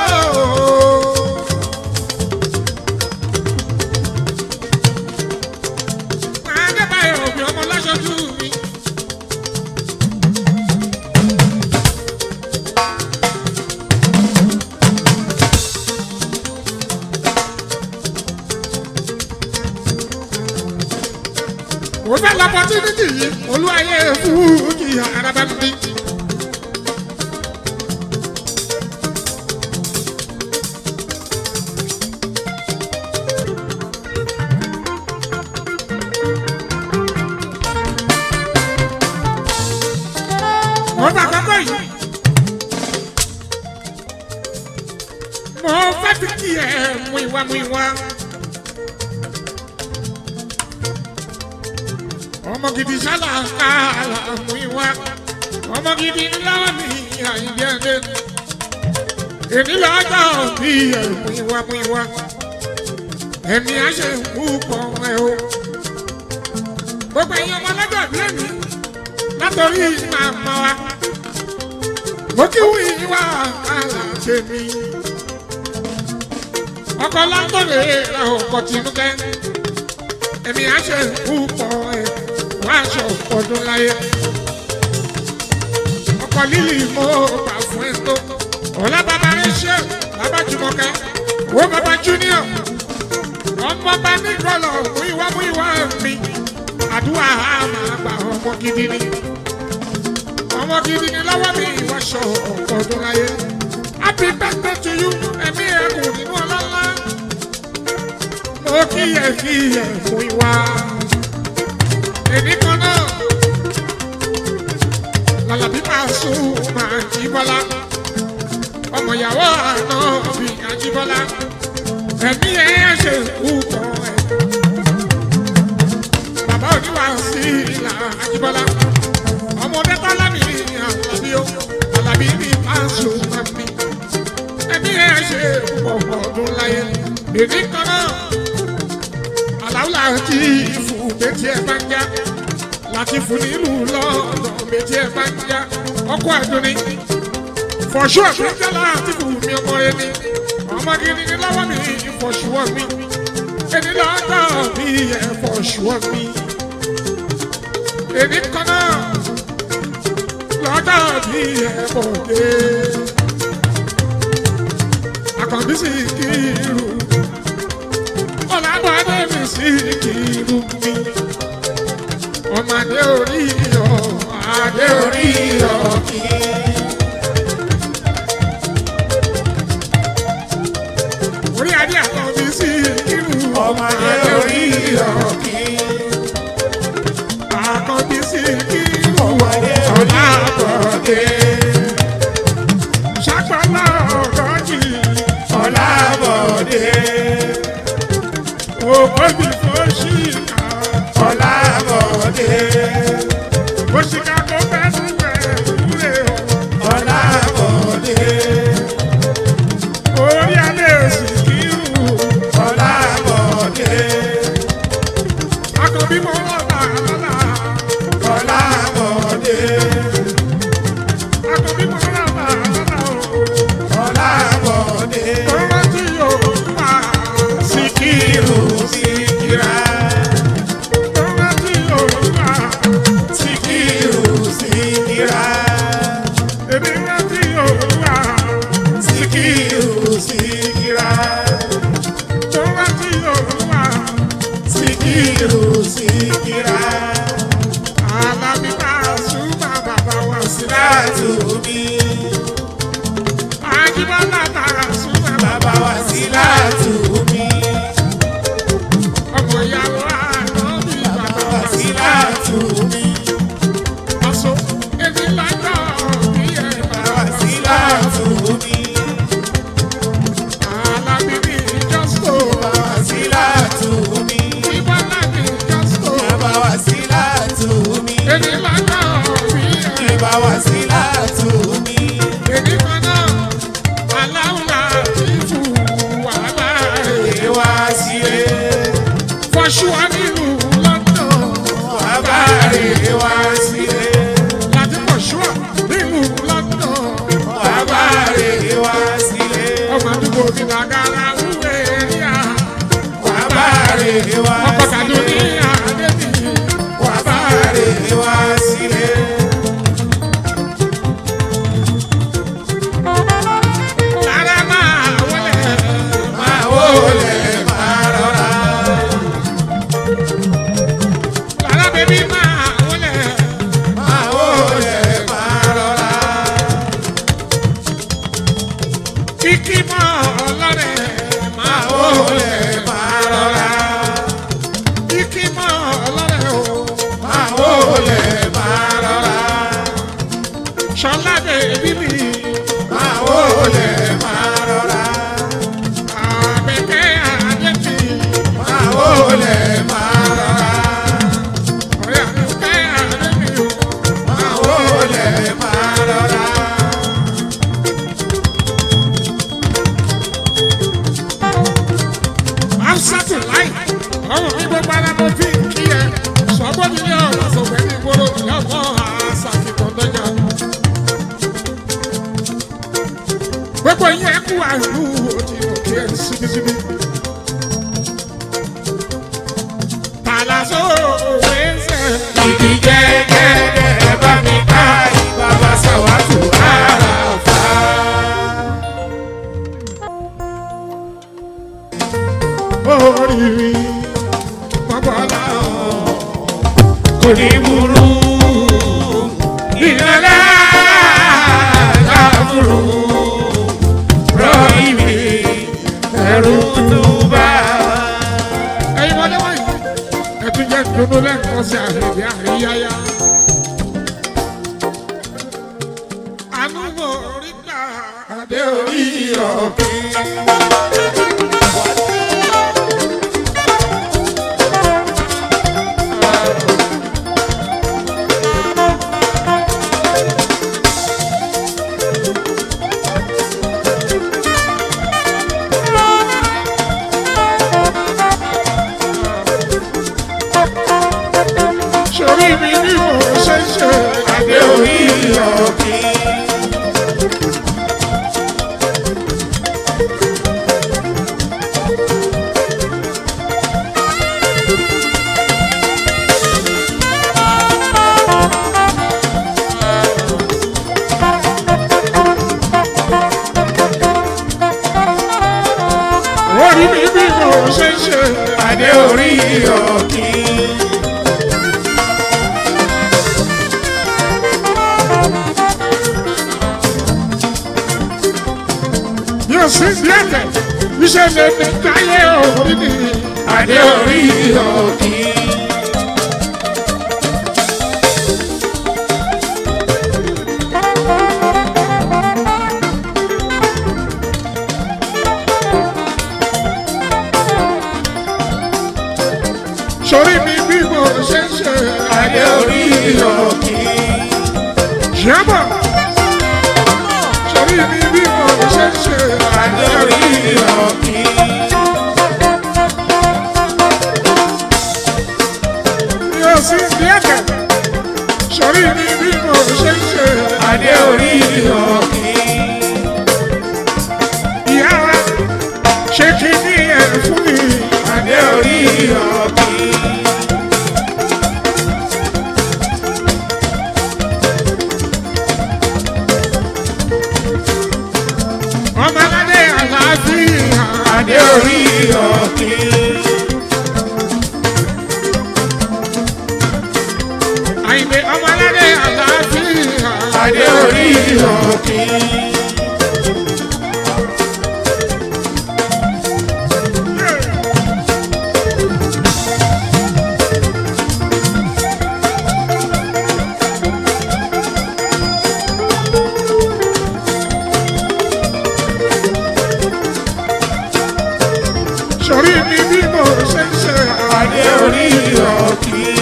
Speaker 1: Adébáyọ̀ òbí ọmọ lọ́sọ̀tún mi. Mo fẹ́ l'opportunity yìí olúwayé fújì araba ń bí. Mo fẹ́ àkọ́kọ́ yìí mo fẹ́ fi kí ẹ mú ìwà. Ọmọ gidi sálà kàlà mú ìwà ọmọ gidi ńláwọ̀ ní Àyìndé Adé èmi lọ́jọ́ bí mú ìwà ẹ̀mí á ṣe kú pọ̀ ẹ̀ o. Gbogbo ẹ̀yin ọmọ lọ́jọ́ bí ẹ̀mí látọ̀rí màmá wa mo kí wù ìwà kàlà tèmi ọkọ̀ látọ̀rẹ̀ ra ọkọ̀ tìǹkẹ́ ẹ̀mí á ṣe kú pọ̀ ẹ̀ aṣọ ọdún láyé ọkọ lílì mo gbà fún ẹ tó ọlá bàbá rẹ ṣe bàbá Jùmọ̀kẹ́ wo bàbá Junior ọmọ bá ní kọlọ mú ìwà mi àdúrà máa gbà ọmọ gidi ni lọ́wọ́ mi ìwọṣọ ọdún láyé happy birthday to you ẹ̀mí ẹ̀kún nínú ọlọ́lá mo kí ẹ fún ìwà. Èmi kan náà Làlàbí Pasuma Àjíbọ́lá ọmọ ìyàwó àná bí Àjíbọ́lá ẹ̀mí ẹ̀ ṣe kú kọ́ ẹ̀. Bàbá Oníwàsílà Àjíbọ́lá ọmọdé tọ́lá mi Àlàbí o Àlàbí mi Pasuma mi ẹ̀mí ẹ̀ ṣe púpọ̀ ọdún láyé. Èmi kan náà Àlàúlà kí ìfún méjì ẹ̀ bá ń já láti fún nílùú lọ́dọ̀ méjì ẹ̀ bá ń já ọkọ̀ àdúní fọ̀ṣù ọ̀gbẹ́jọ́ láti fún mi ọmọ rẹ ni ọmọ gidi ní lọ́wọ́ mi fọ̀ṣù ọ̀ mi èmi lọ́jọ́ bí ẹ̀fọ́ ṣùọ́ mi èmi kan náà lọ́jọ́ bí ẹ̀fọ́ dé àkànbí sí kírù ọ̀làbọ̀dé mi sí kírù mi ọmọ adé orí ọ̀ adé orí ọ̀ kí. orí adé àkànbí sí kírù ọmọ adé orí ọ̀ kí. àkànbí sí kírù ọ̀làbọ̀dé ṣàpọ̀lá ọ̀gọ́jì ọ̀làbọ̀dé òbí fòṣìkà ọ̀làbọ̀dé fòṣìkà tó fẹ́ sílẹ̀ ìwúre ọ̀làbọ̀dé orí alẹ́ òsì kírù ọ̀làbọ̀dé àkọ́bí mọ́ ọ̀là lọ́la ọ̀làbọ̀dé àkọ́bí mọ́ ọ̀là lọ́la ọ̀làbọ̀dé tọ́lá tí yóò wá Síkírù Síkírà. Tọ́lá tí yóò wá Síkírù Síkírà. Èmi wá tí yóò wá Síkírù Síkírà. Tọ́lá tí yóò wá Síkírù Síkírà. Alábí Pasuma bàbá wa Sílátù mi. Ajíbọ́lá Pasuma bàbá wa Sílátù mi. Ọmọ ìyàwó ànábì bàbá wa Sílátù mi. Ọ̀ṣọ́ èmi lọ́jọ́ bí ẹ̀ bàbá wa Sílátù mi. Alábí mi Jọ́sítò bàbá wa Sílátù mi. Ìbọ́lá mi Jọ́sítò bàbá wa Sílátù mi. Èmi lọ́jọ́ bí ẹ̀ bàbá wa Sílátù mi. Èmi kan náà aláwùlà ìfù wàhálà ẹ̀ wá sílé. Fọṣùwà nílùú London wàhálà ẹ̀ wá sílé. Láti Fọṣùwà nílùú London wàhálà ẹ̀ wá sílé. Ọmọ àdúgbò mi nàgàrà wúwe ríà wàhálà ẹ̀ wá sílé. Ọkọ̀ tàdú ní àdébì wàhálà ẹ̀ wá sílé. Lára máa wọlé máa rọra. Lára bèbí máa wọlé máa rọra. Kíkí mọ́ ọlọ́rẹ̀ máa wọlé máa rọra. Kíkí mọ́ ọlọ́rẹ̀ o máa wọlé máa rọra. Ṣọlá bèbí mi máa wọlé máa rọra. Àbẹ̀kẹ́ àdébí máa wọlé máa rọra. Ọ̀rẹ́ àbẹ̀kẹ́ àdébí o máa wọlé máa rọra. Amsatu láì ọmọ mi gbogbo ara mo fi kí ẹ sọ́gbọ́n mi ní ọ̀rọ̀ sọ̀gbẹ́ ní ìgboro ìyá ọmọ àṣàkìtàn dọ́jà. Gbogbo yẹn kú àrùn òjì òkè ẹ̀ síbísíbí. Tàlàsó wẹ́sẹ̀. Ìdí gẹ́gẹ́ ẹ bá mi ká ìbábá sàwátù ara fà. Orí bàbá kò ní burú ìrẹ̀lẹ̀ láàbùrù rọ́ìmì ẹ̀rù túbà. Ẹ̀yin wọlé wáyé ẹ̀tún jẹ́ dúdú lẹ́kọ̀ọ́ sí àrèdè àríyáyá. Àánú mo rí gbà adé orí ọ̀kẹ́. Sori mi ni mo ṣe ṣe adé orí ọ̀kẹ́. ṣe ń ṣe.
Speaker 2: Adé orí ọ̀kín.
Speaker 1: Yóò sí díẹ̀tẹ̀, iṣẹ́ lè ní káyé orí ni.
Speaker 2: Adé orí ọ̀kín.
Speaker 1: Sórí mi bí mo ṣe ń ṣe.
Speaker 2: Adé orí ọ̀kín.
Speaker 1: Ṣẹ́bọ̀. Sórí mi bí mo ṣe ń ṣe.
Speaker 2: Adé orí ọ̀kín.
Speaker 1: Yóò sí díẹ̀tẹ̀, sórí mi bí mo ṣe ń ṣe.
Speaker 2: Adé orí ọ̀kín.
Speaker 1: Ìyá wa ṣe kí ní ẹ̀ fún mi.
Speaker 2: Adé orí ọ̀kín.
Speaker 1: Ọmọládé àlàáfíà.
Speaker 2: Adé orí ọ̀kín.
Speaker 1: Àyìnbé ọmọládé àlàáfíà.
Speaker 2: Adé orí ọ̀kín.
Speaker 1: Sórí mi bí mo ṣe ń ṣe.
Speaker 2: Adé orí ọ̀kín.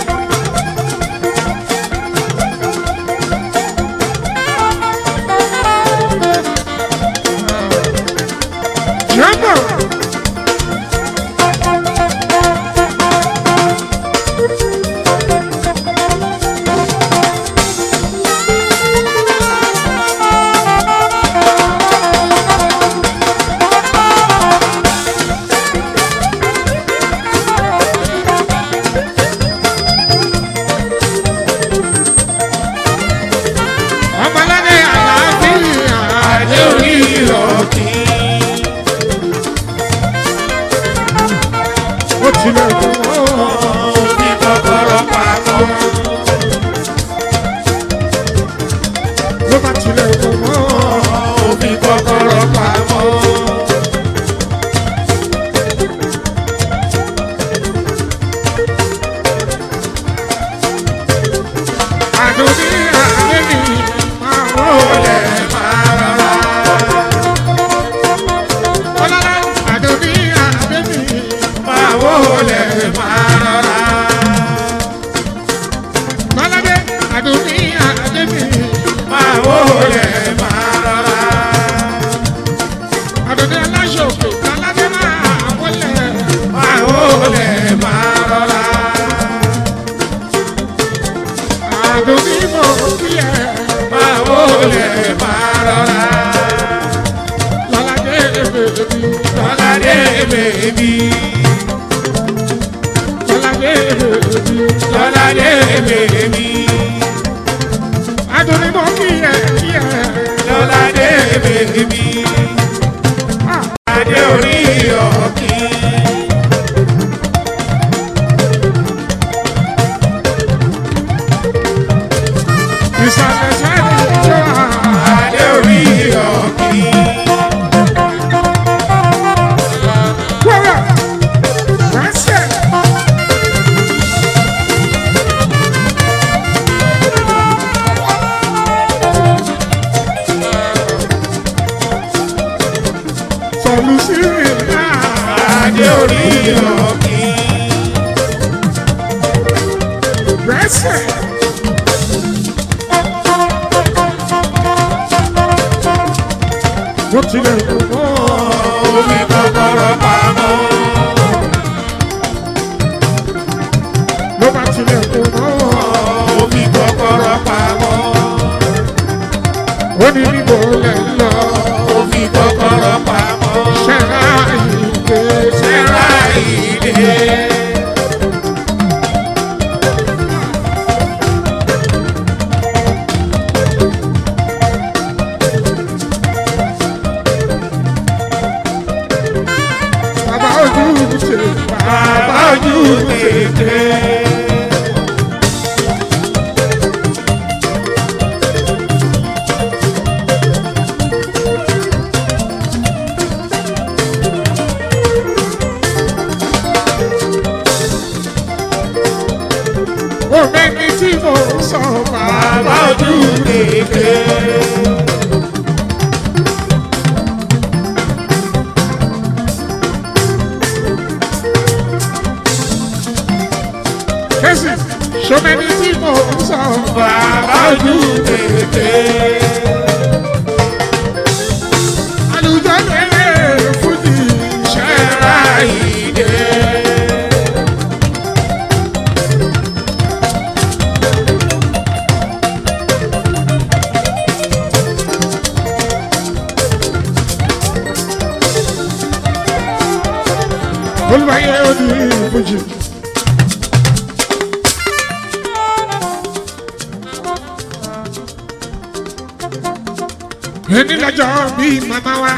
Speaker 1: Ṣẹ́bọ̀. Ọmọládé àlàáfíà.
Speaker 2: Adé orí ọ̀kín.
Speaker 1: Ó tilẹ̀ kọ́.
Speaker 2: Fi kọ́kọ́rọ́ pamọ́.
Speaker 1: Ló bá tilẹ̀ kọ́.
Speaker 2: Fi kọ́kọ́rọ́ pamọ́.
Speaker 1: Àdùnní àdébì máa wọ́
Speaker 2: Olè máa rọra.
Speaker 1: ọlọ́lá. Àdùnní àdébì
Speaker 2: Máa wọlé máa rọra.
Speaker 1: ọlọ́dẹ. Àdùnní àdébì.
Speaker 2: Máa wọlé máa rọra.
Speaker 1: Àdùnní aláṣọ̀kè ọlọ́dẹ máa wọlé.
Speaker 2: Máa wọlé máa rọra.
Speaker 1: Àdùnní mọ̀ kílẹ̀.
Speaker 2: Máa wọlé máa rọra.
Speaker 1: Lọ́ládé bèbí.
Speaker 2: Lọ́ládé bèbí.
Speaker 1: Lọ́ládé bèbí.
Speaker 2: Lọ́ládé bèbí.
Speaker 1: Àdùnní mọ̀ kílẹ̀.
Speaker 2: Lọ́ládé bèbí. Adé orí ọ̀kín.
Speaker 1: Ìsàlẹ̀ sẹ́ni jọ.
Speaker 2: Adé orí ọ̀kín.
Speaker 1: Wọ́wọ́. Ránṣẹ́. Sọ̀lù sí ìlà.
Speaker 2: Adé orí ọ̀kín.
Speaker 1: Ránṣẹ́. Ó tilẹ̀ kọ́.
Speaker 2: Fi kọ́kọ́rọ́ pamọ́.
Speaker 1: Ló bá tilẹ̀ kọ́.
Speaker 2: Fi kọ́kọ́rọ́ pamọ́.
Speaker 1: Ó ní níbo lẹ̀ ń lọ.
Speaker 2: Fi kọ́kọ́rọ́ pamọ́.
Speaker 1: Ṣẹ́ra ìgbé.
Speaker 2: Ṣẹ́ra ìdè.
Speaker 1: Bàbá ó tè
Speaker 2: bàbá ojú tètè.
Speaker 1: Òmẹ́ni tí mo sọ
Speaker 2: Bàbá ojú tètè.
Speaker 1: kẹ́sì ṣọ́mẹ́ni tí mo sọ
Speaker 2: Bàbá ojú tètè.
Speaker 1: àlùjọ lẹ́lẹ́ fújì ṣẹ́ra
Speaker 2: Ìdè.
Speaker 1: olùbáyé òní fújì. Ẹni lọ́jọ́ bíi màmá wa.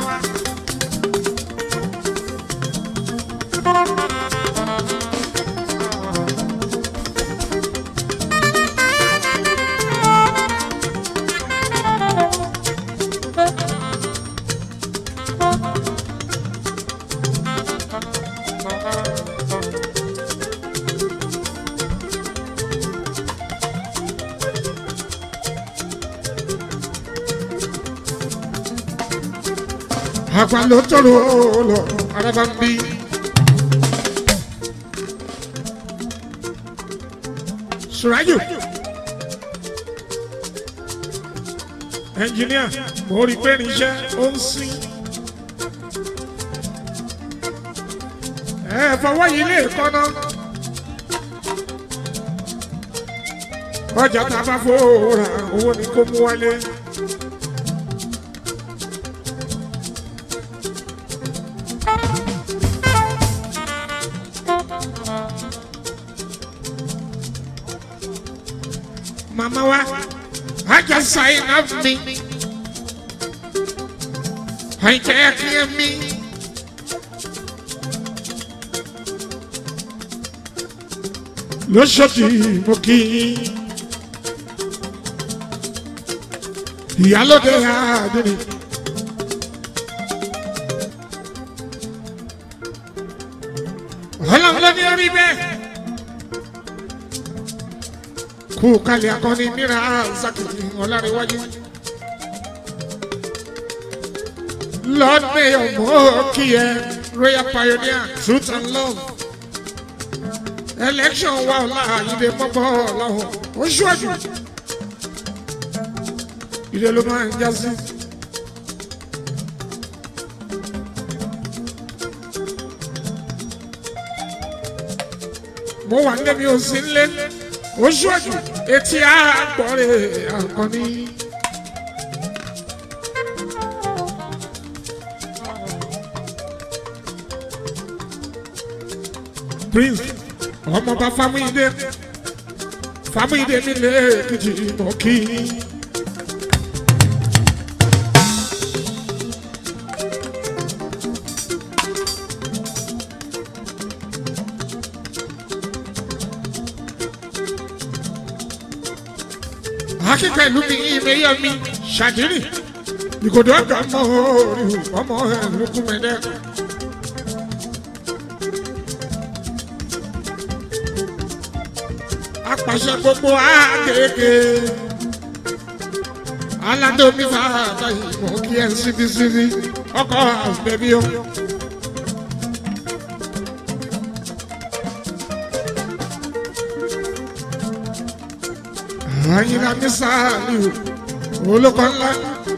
Speaker 1: Àgbà ló tọrọ lọ araba ń bí. Suraju ẹnjìníà mo rí pé níṣẹ́ ó ń sín. Ẹ fọwọ́ yìí lè kọ́nà. Ọjà tá a bá fowó ra owó ni kó mú wálé. Mama wa, I just sign up me. I can't hear me. Lọ́sọ̀tì mo kí i. Ìyálóde àdúrà. Ọlọ́run ló ní orí bẹ́ẹ̀. Kú kalẹ̀ akọni mìíràn àzàkìtì ọ̀làríwájú. Lord Mayor Mokiye, Royal Pioneer, Truth and Love. Election wa ọ̀la ìdè mọ́bọ́ ọ̀làwọ̀. Ó ṣíwájú. Ìdè ló máa ń já sí. Mo wà níbi òsì ńlẹ̀. Ó ṣíwájú etí àgbọ̀rẹ̀ àkànní. Prince ọmọọba Fámúyídé nílé Èkìtì mọ̀ kí. Akíkẹ́ ìlú mi ìmẹ̀yẹ mi ṣàdírì ìkòdó ọ̀gá mọ́ orí ọmọ ẹ̀lùkún mẹ́dẹ́. Apàṣẹ gbogbo àgègè aládọ́mí fàáta ìmọ̀ kí ẹ síbísíbí ọkọ̀ àbẹ̀bí o. Àyìnlá mi sáàlì olóko ńlá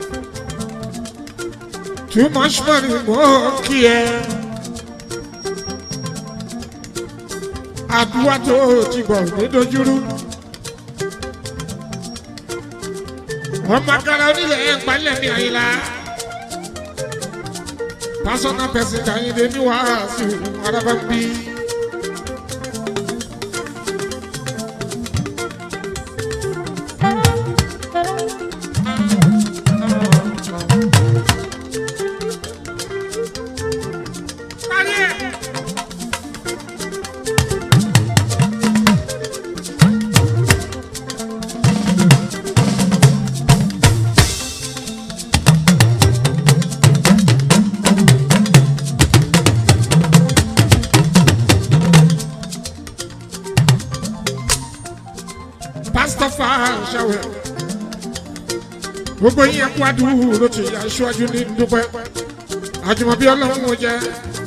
Speaker 1: too much money mọ́ kí ẹ. Àdúrà tó ti gbọ̀ ní dojúrú. Ọmọ akara onílẹ̀ ẹ̀ ń palẹ̀ ní Àyìnlá. Personal person Àyìndé ní wàásù arábàmbí. fa ṣàwẹ̀ gbogbo yín kú àdúró ti aṣáájú ní dúpẹ́ àjùmọ̀bí ọlọ́run ó jẹ́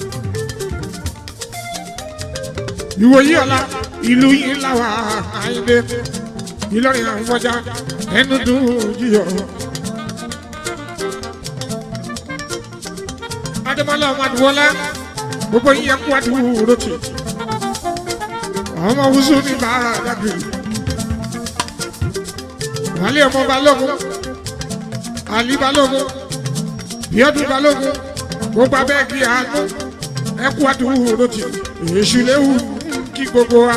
Speaker 1: ìwòyí ọ̀la ìlú yìí làwà àìlè Ìlọrin àfọ̀njá ẹnu dùn jíyọ̀ adémọlá ọmọdúnwọlá gbogbo yín kú àdúró ti ọmọ wúsù ní bàdàgbé wálé ọmọ balógun àlí balógun bíọ́dún balógun gbogbo abẹ́ẹ̀kì àánú ẹkú àdúró ti èṣù léwu kí gbogbo wa.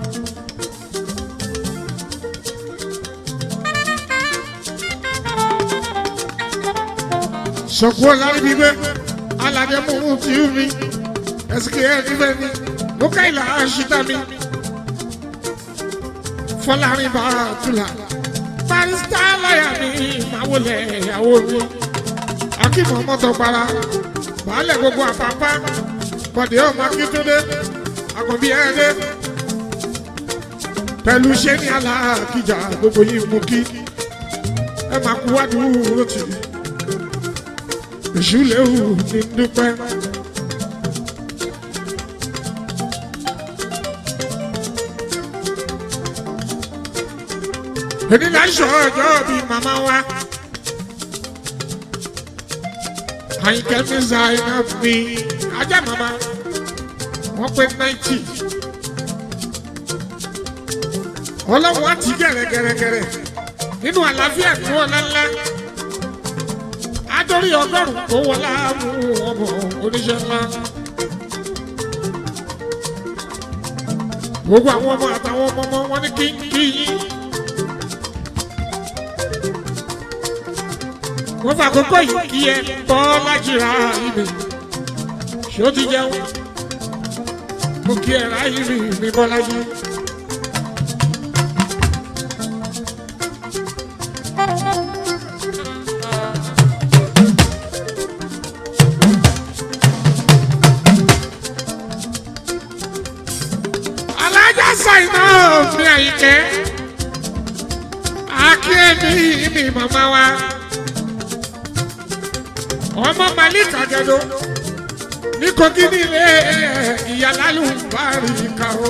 Speaker 1: sọ̀kú ọ̀lárí gbígbé aládé mú tí ó rí ẹ̀sìkè ẹ̀dínlẹ̀ mi ló ká ìlà àṣìta mi fọlárin bá tùlà barista láyà mi máa wọlé ìyàwó mi akímọ̀ mọ́tò para baálẹ̀ gbogbo àpapá bọ̀dé ọmọ akíntúndé àkànbí ẹ̀ẹ́dẹ́ pẹ̀lú ṣé ní aláàkíjà gbogbo yìí mú kí ẹ máa kú wádùúró tì èṣù léwu ní dúpẹ́. èdè náà ṣọ ọjọ́ bíi màmá wa àyìnkẹ́ mi Zainab mi ajá màmá wọ́n pé 90 ọlọ́run á ti gẹ̀rẹ́gẹ̀rẹ́gẹ̀rẹ́ nínú àlàáfíà tó wọlé ńlá adórí ọgọ́rùn tó wọlé àmú ọmọ oníṣẹ́ ńlá gbogbo àwọn ọmọ àtàwọn ọmọ wọn ní kí yín. wọ́n fà kókó yìí kí ẹ Bọ́lá jìrà ìmì ṣó ti jẹun mo kí ẹ ráyè mi Bọ́lá jì. alájà Ṣáínà mi Àyìnkẹ́ akíyèmí mi màmá wa. ọmọ Malik Àjẹdó ní Kogi nílé ìyàlálù Bàríkà o.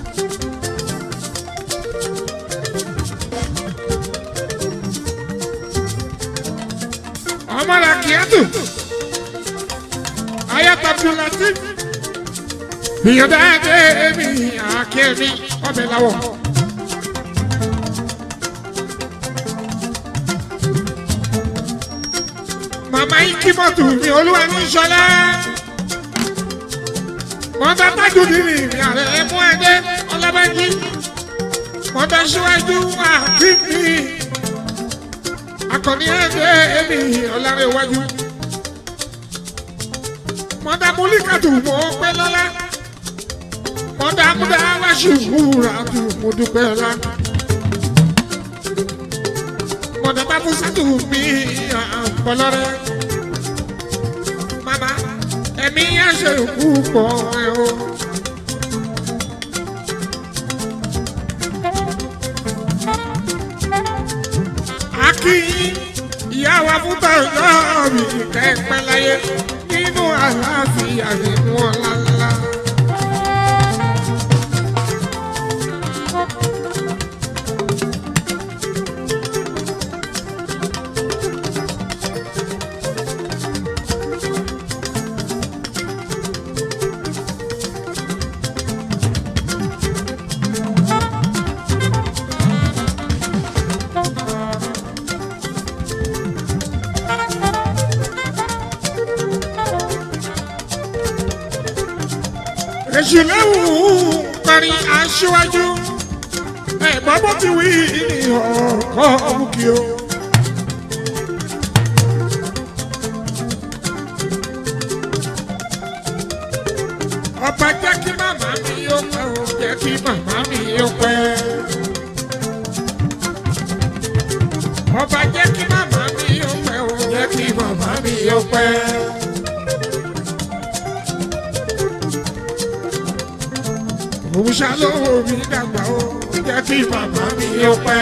Speaker 1: ọmọ Rakiyatu ayatollah Latif ìyọ̀dá ẹ̀mí àkẹ́mi ọbẹ̀ làwọ̀. màmá yín kí mọ́tò mi olúwa ní sọlá mọ́tà tájúdì ní ìrìn àrẹ ẹ̀mú ẹ̀dẹ́ ọlọ́bàjì mọ́tà síwájú àkíní akọni ẹ̀dẹ́ ẹ̀mí ọ̀làrẹ̀ iwájú mọ́tà múlíkàtù mọ́ pẹ́ lọ́lá mọ́tà múdà wáṣù wúrà tù mọ́ dúpẹ́ ọ̀la mọ́tà bábú sátù mi àpọ̀lọ́rẹ́. Mama, ẹ̀mí yẹn ṣe kú pọ̀ ẹ̀ o. Akí ìyá wa fún tọ̀jọ́ mi kẹ́pẹ́ láyé nínú àlàáfíà nínú ọ̀la ńlá. èṣù léwu parí aṣíwájú ẹ̀gbọ́n bó ti wí ọkọ̀ òkè o. ọba jẹ́ kí màmá mi yóò pẹ́ o jẹ́ kí màmá mi yóò pẹ́. ọba jẹ́ kí màmá mi yóò pẹ́ o jẹ́ kí màmá mi yóò pẹ́. òun ṣàlówó mi dàgbà o. jẹ́ kí màmá mi ó pẹ́.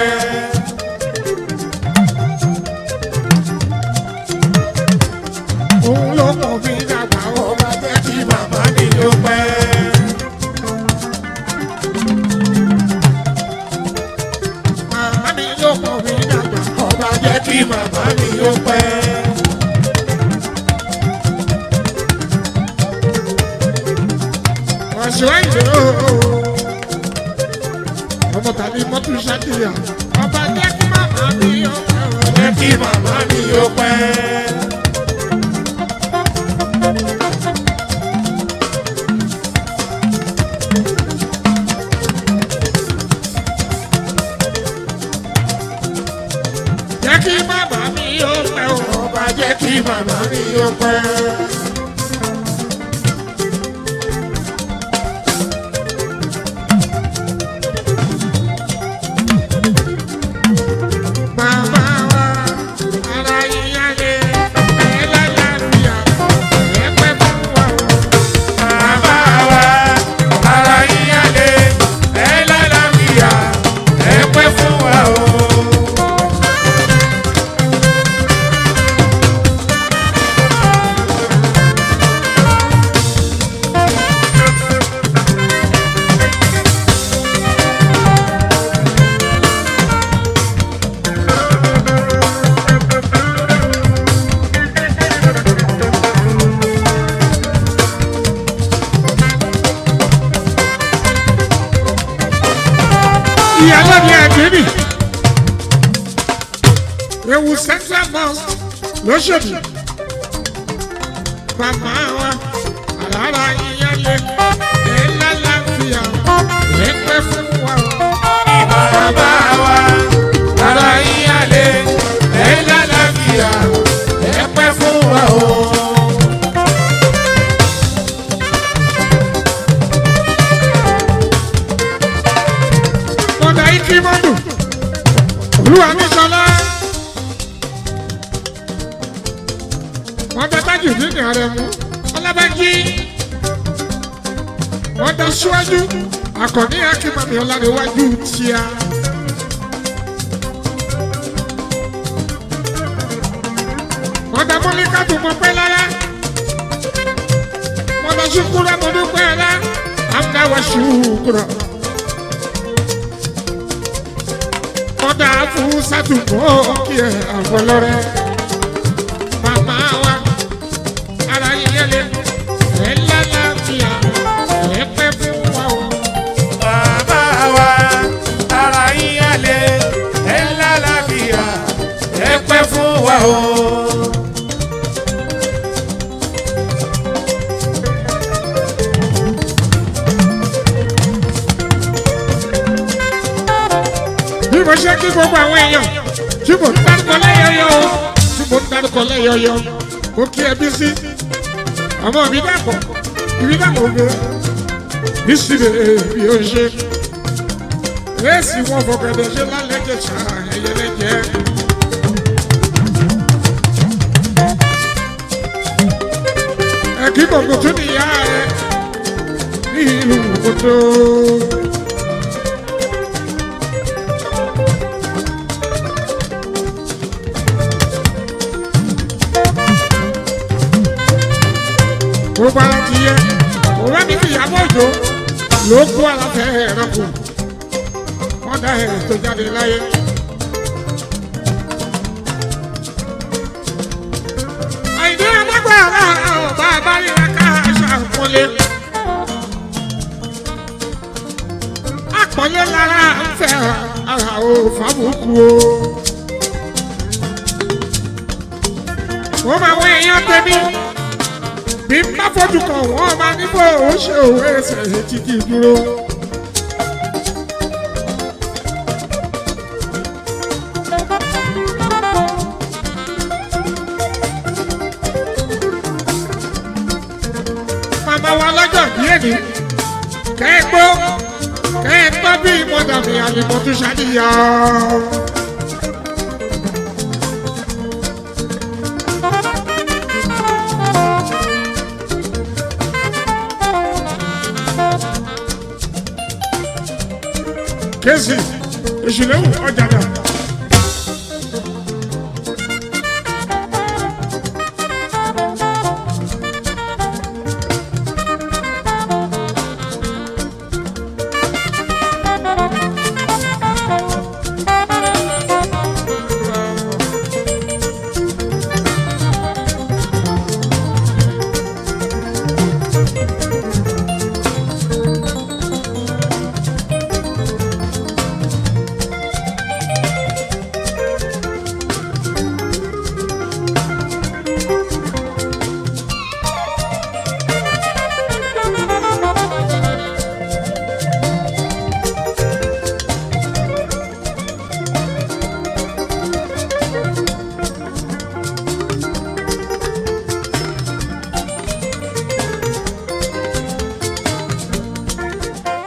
Speaker 1: Òun ló mọ̀ mí dàgbà ọba jẹ́ kí màmá mi ó pẹ́. Màmá mi ló mọ̀ mí dàgbà ọba jẹ́ kí màmá mi ó pẹ́. Ọ̀ṣọ́yìn ọmọ tàbí mọ́tò ṣàkíyà ọba jẹ́ kí màmá mi ó pẹ́. Jẹ́ kí màmá mi ó pẹ́. Jẹ́ kí màmá mi ó pẹ́ ọba jẹ́ kí màmá mi ó pẹ́. Ewu Central Mosque lóṣèlú bàbá wa àràrà ìyálé ẹ̀la láfíà ẹ̀pẹ́ fún wa. Bàbá wa àràrà ìyálé ẹ̀la láfíà ẹ̀pẹ́ fún wa o. Mọ̀dà ikí mọ́dù olúwa ní sọlá. Wọ́n bẹ tájù nínú ààrẹ mú ọlábẹ́jì wọ́n dá síwájú akọni akínmọ́mí ọlárẹ̀wájú tíá. Wọ́n dá mọ́líkàtù mọ́ pẹ́ lára wọ́n dá ṣùkúrà mọ́dúpẹ́ ọ̀la àmúdáwọ̀ ṣùkúrà. Wọ́n dá fún sátúmọ̀ kí ẹ̀ àfọlọ́rẹ́ màmá wa. Ẹ̀la láfíà ẹ̀pẹ́ fún wa o. Bàbá wa ara ìyálé ẹ̀la láfíà ẹ̀pẹ́ fún wa o. Bí mo ṣe kí gbogbo àwọn èèyàn tí mo ń dárúkọ lẹ́yọ̀yọ̀ mo kí ẹbí sí. Ọmọ mi dàpọ̀ ibi dàpọ̀ gbé bísílẹ̀ bí ó ṣe réèsì wọn fọkàndé ṣe lálẹ́jẹ̀ ṣá ẹyẹlẹ́jẹ̀. Ẹ̀kí gbogbo tún níyà rẹ̀ ní ìlú Òkòtó. Gbogbo ara ti yẹ, òwe ní ìyàbọ̀ òjò ló kú àlàfẹ́ ẹranko. Wọ́n dá ẹ̀ tó jáde láyé. Àìdí alágbára ọba abáríra ká ṣàpọ́nlé. Àpọ́nlé lára ń fẹ́ ara ò fàbùkù o. Wọ́n máa wọ èèyàn tẹ́bí. Bí n bá fojú kan wọ́n máa níbo ó ṣe òwe ẹsẹ̀ tí kì í dúró. Màmá wa lọ́jọ́ díẹ̀ ní kẹ́ẹ̀gbọ́ bí mọ́dàmí àlèmọ́ tó ṣàníyà. kéésì èṣù léwu ọjà dà.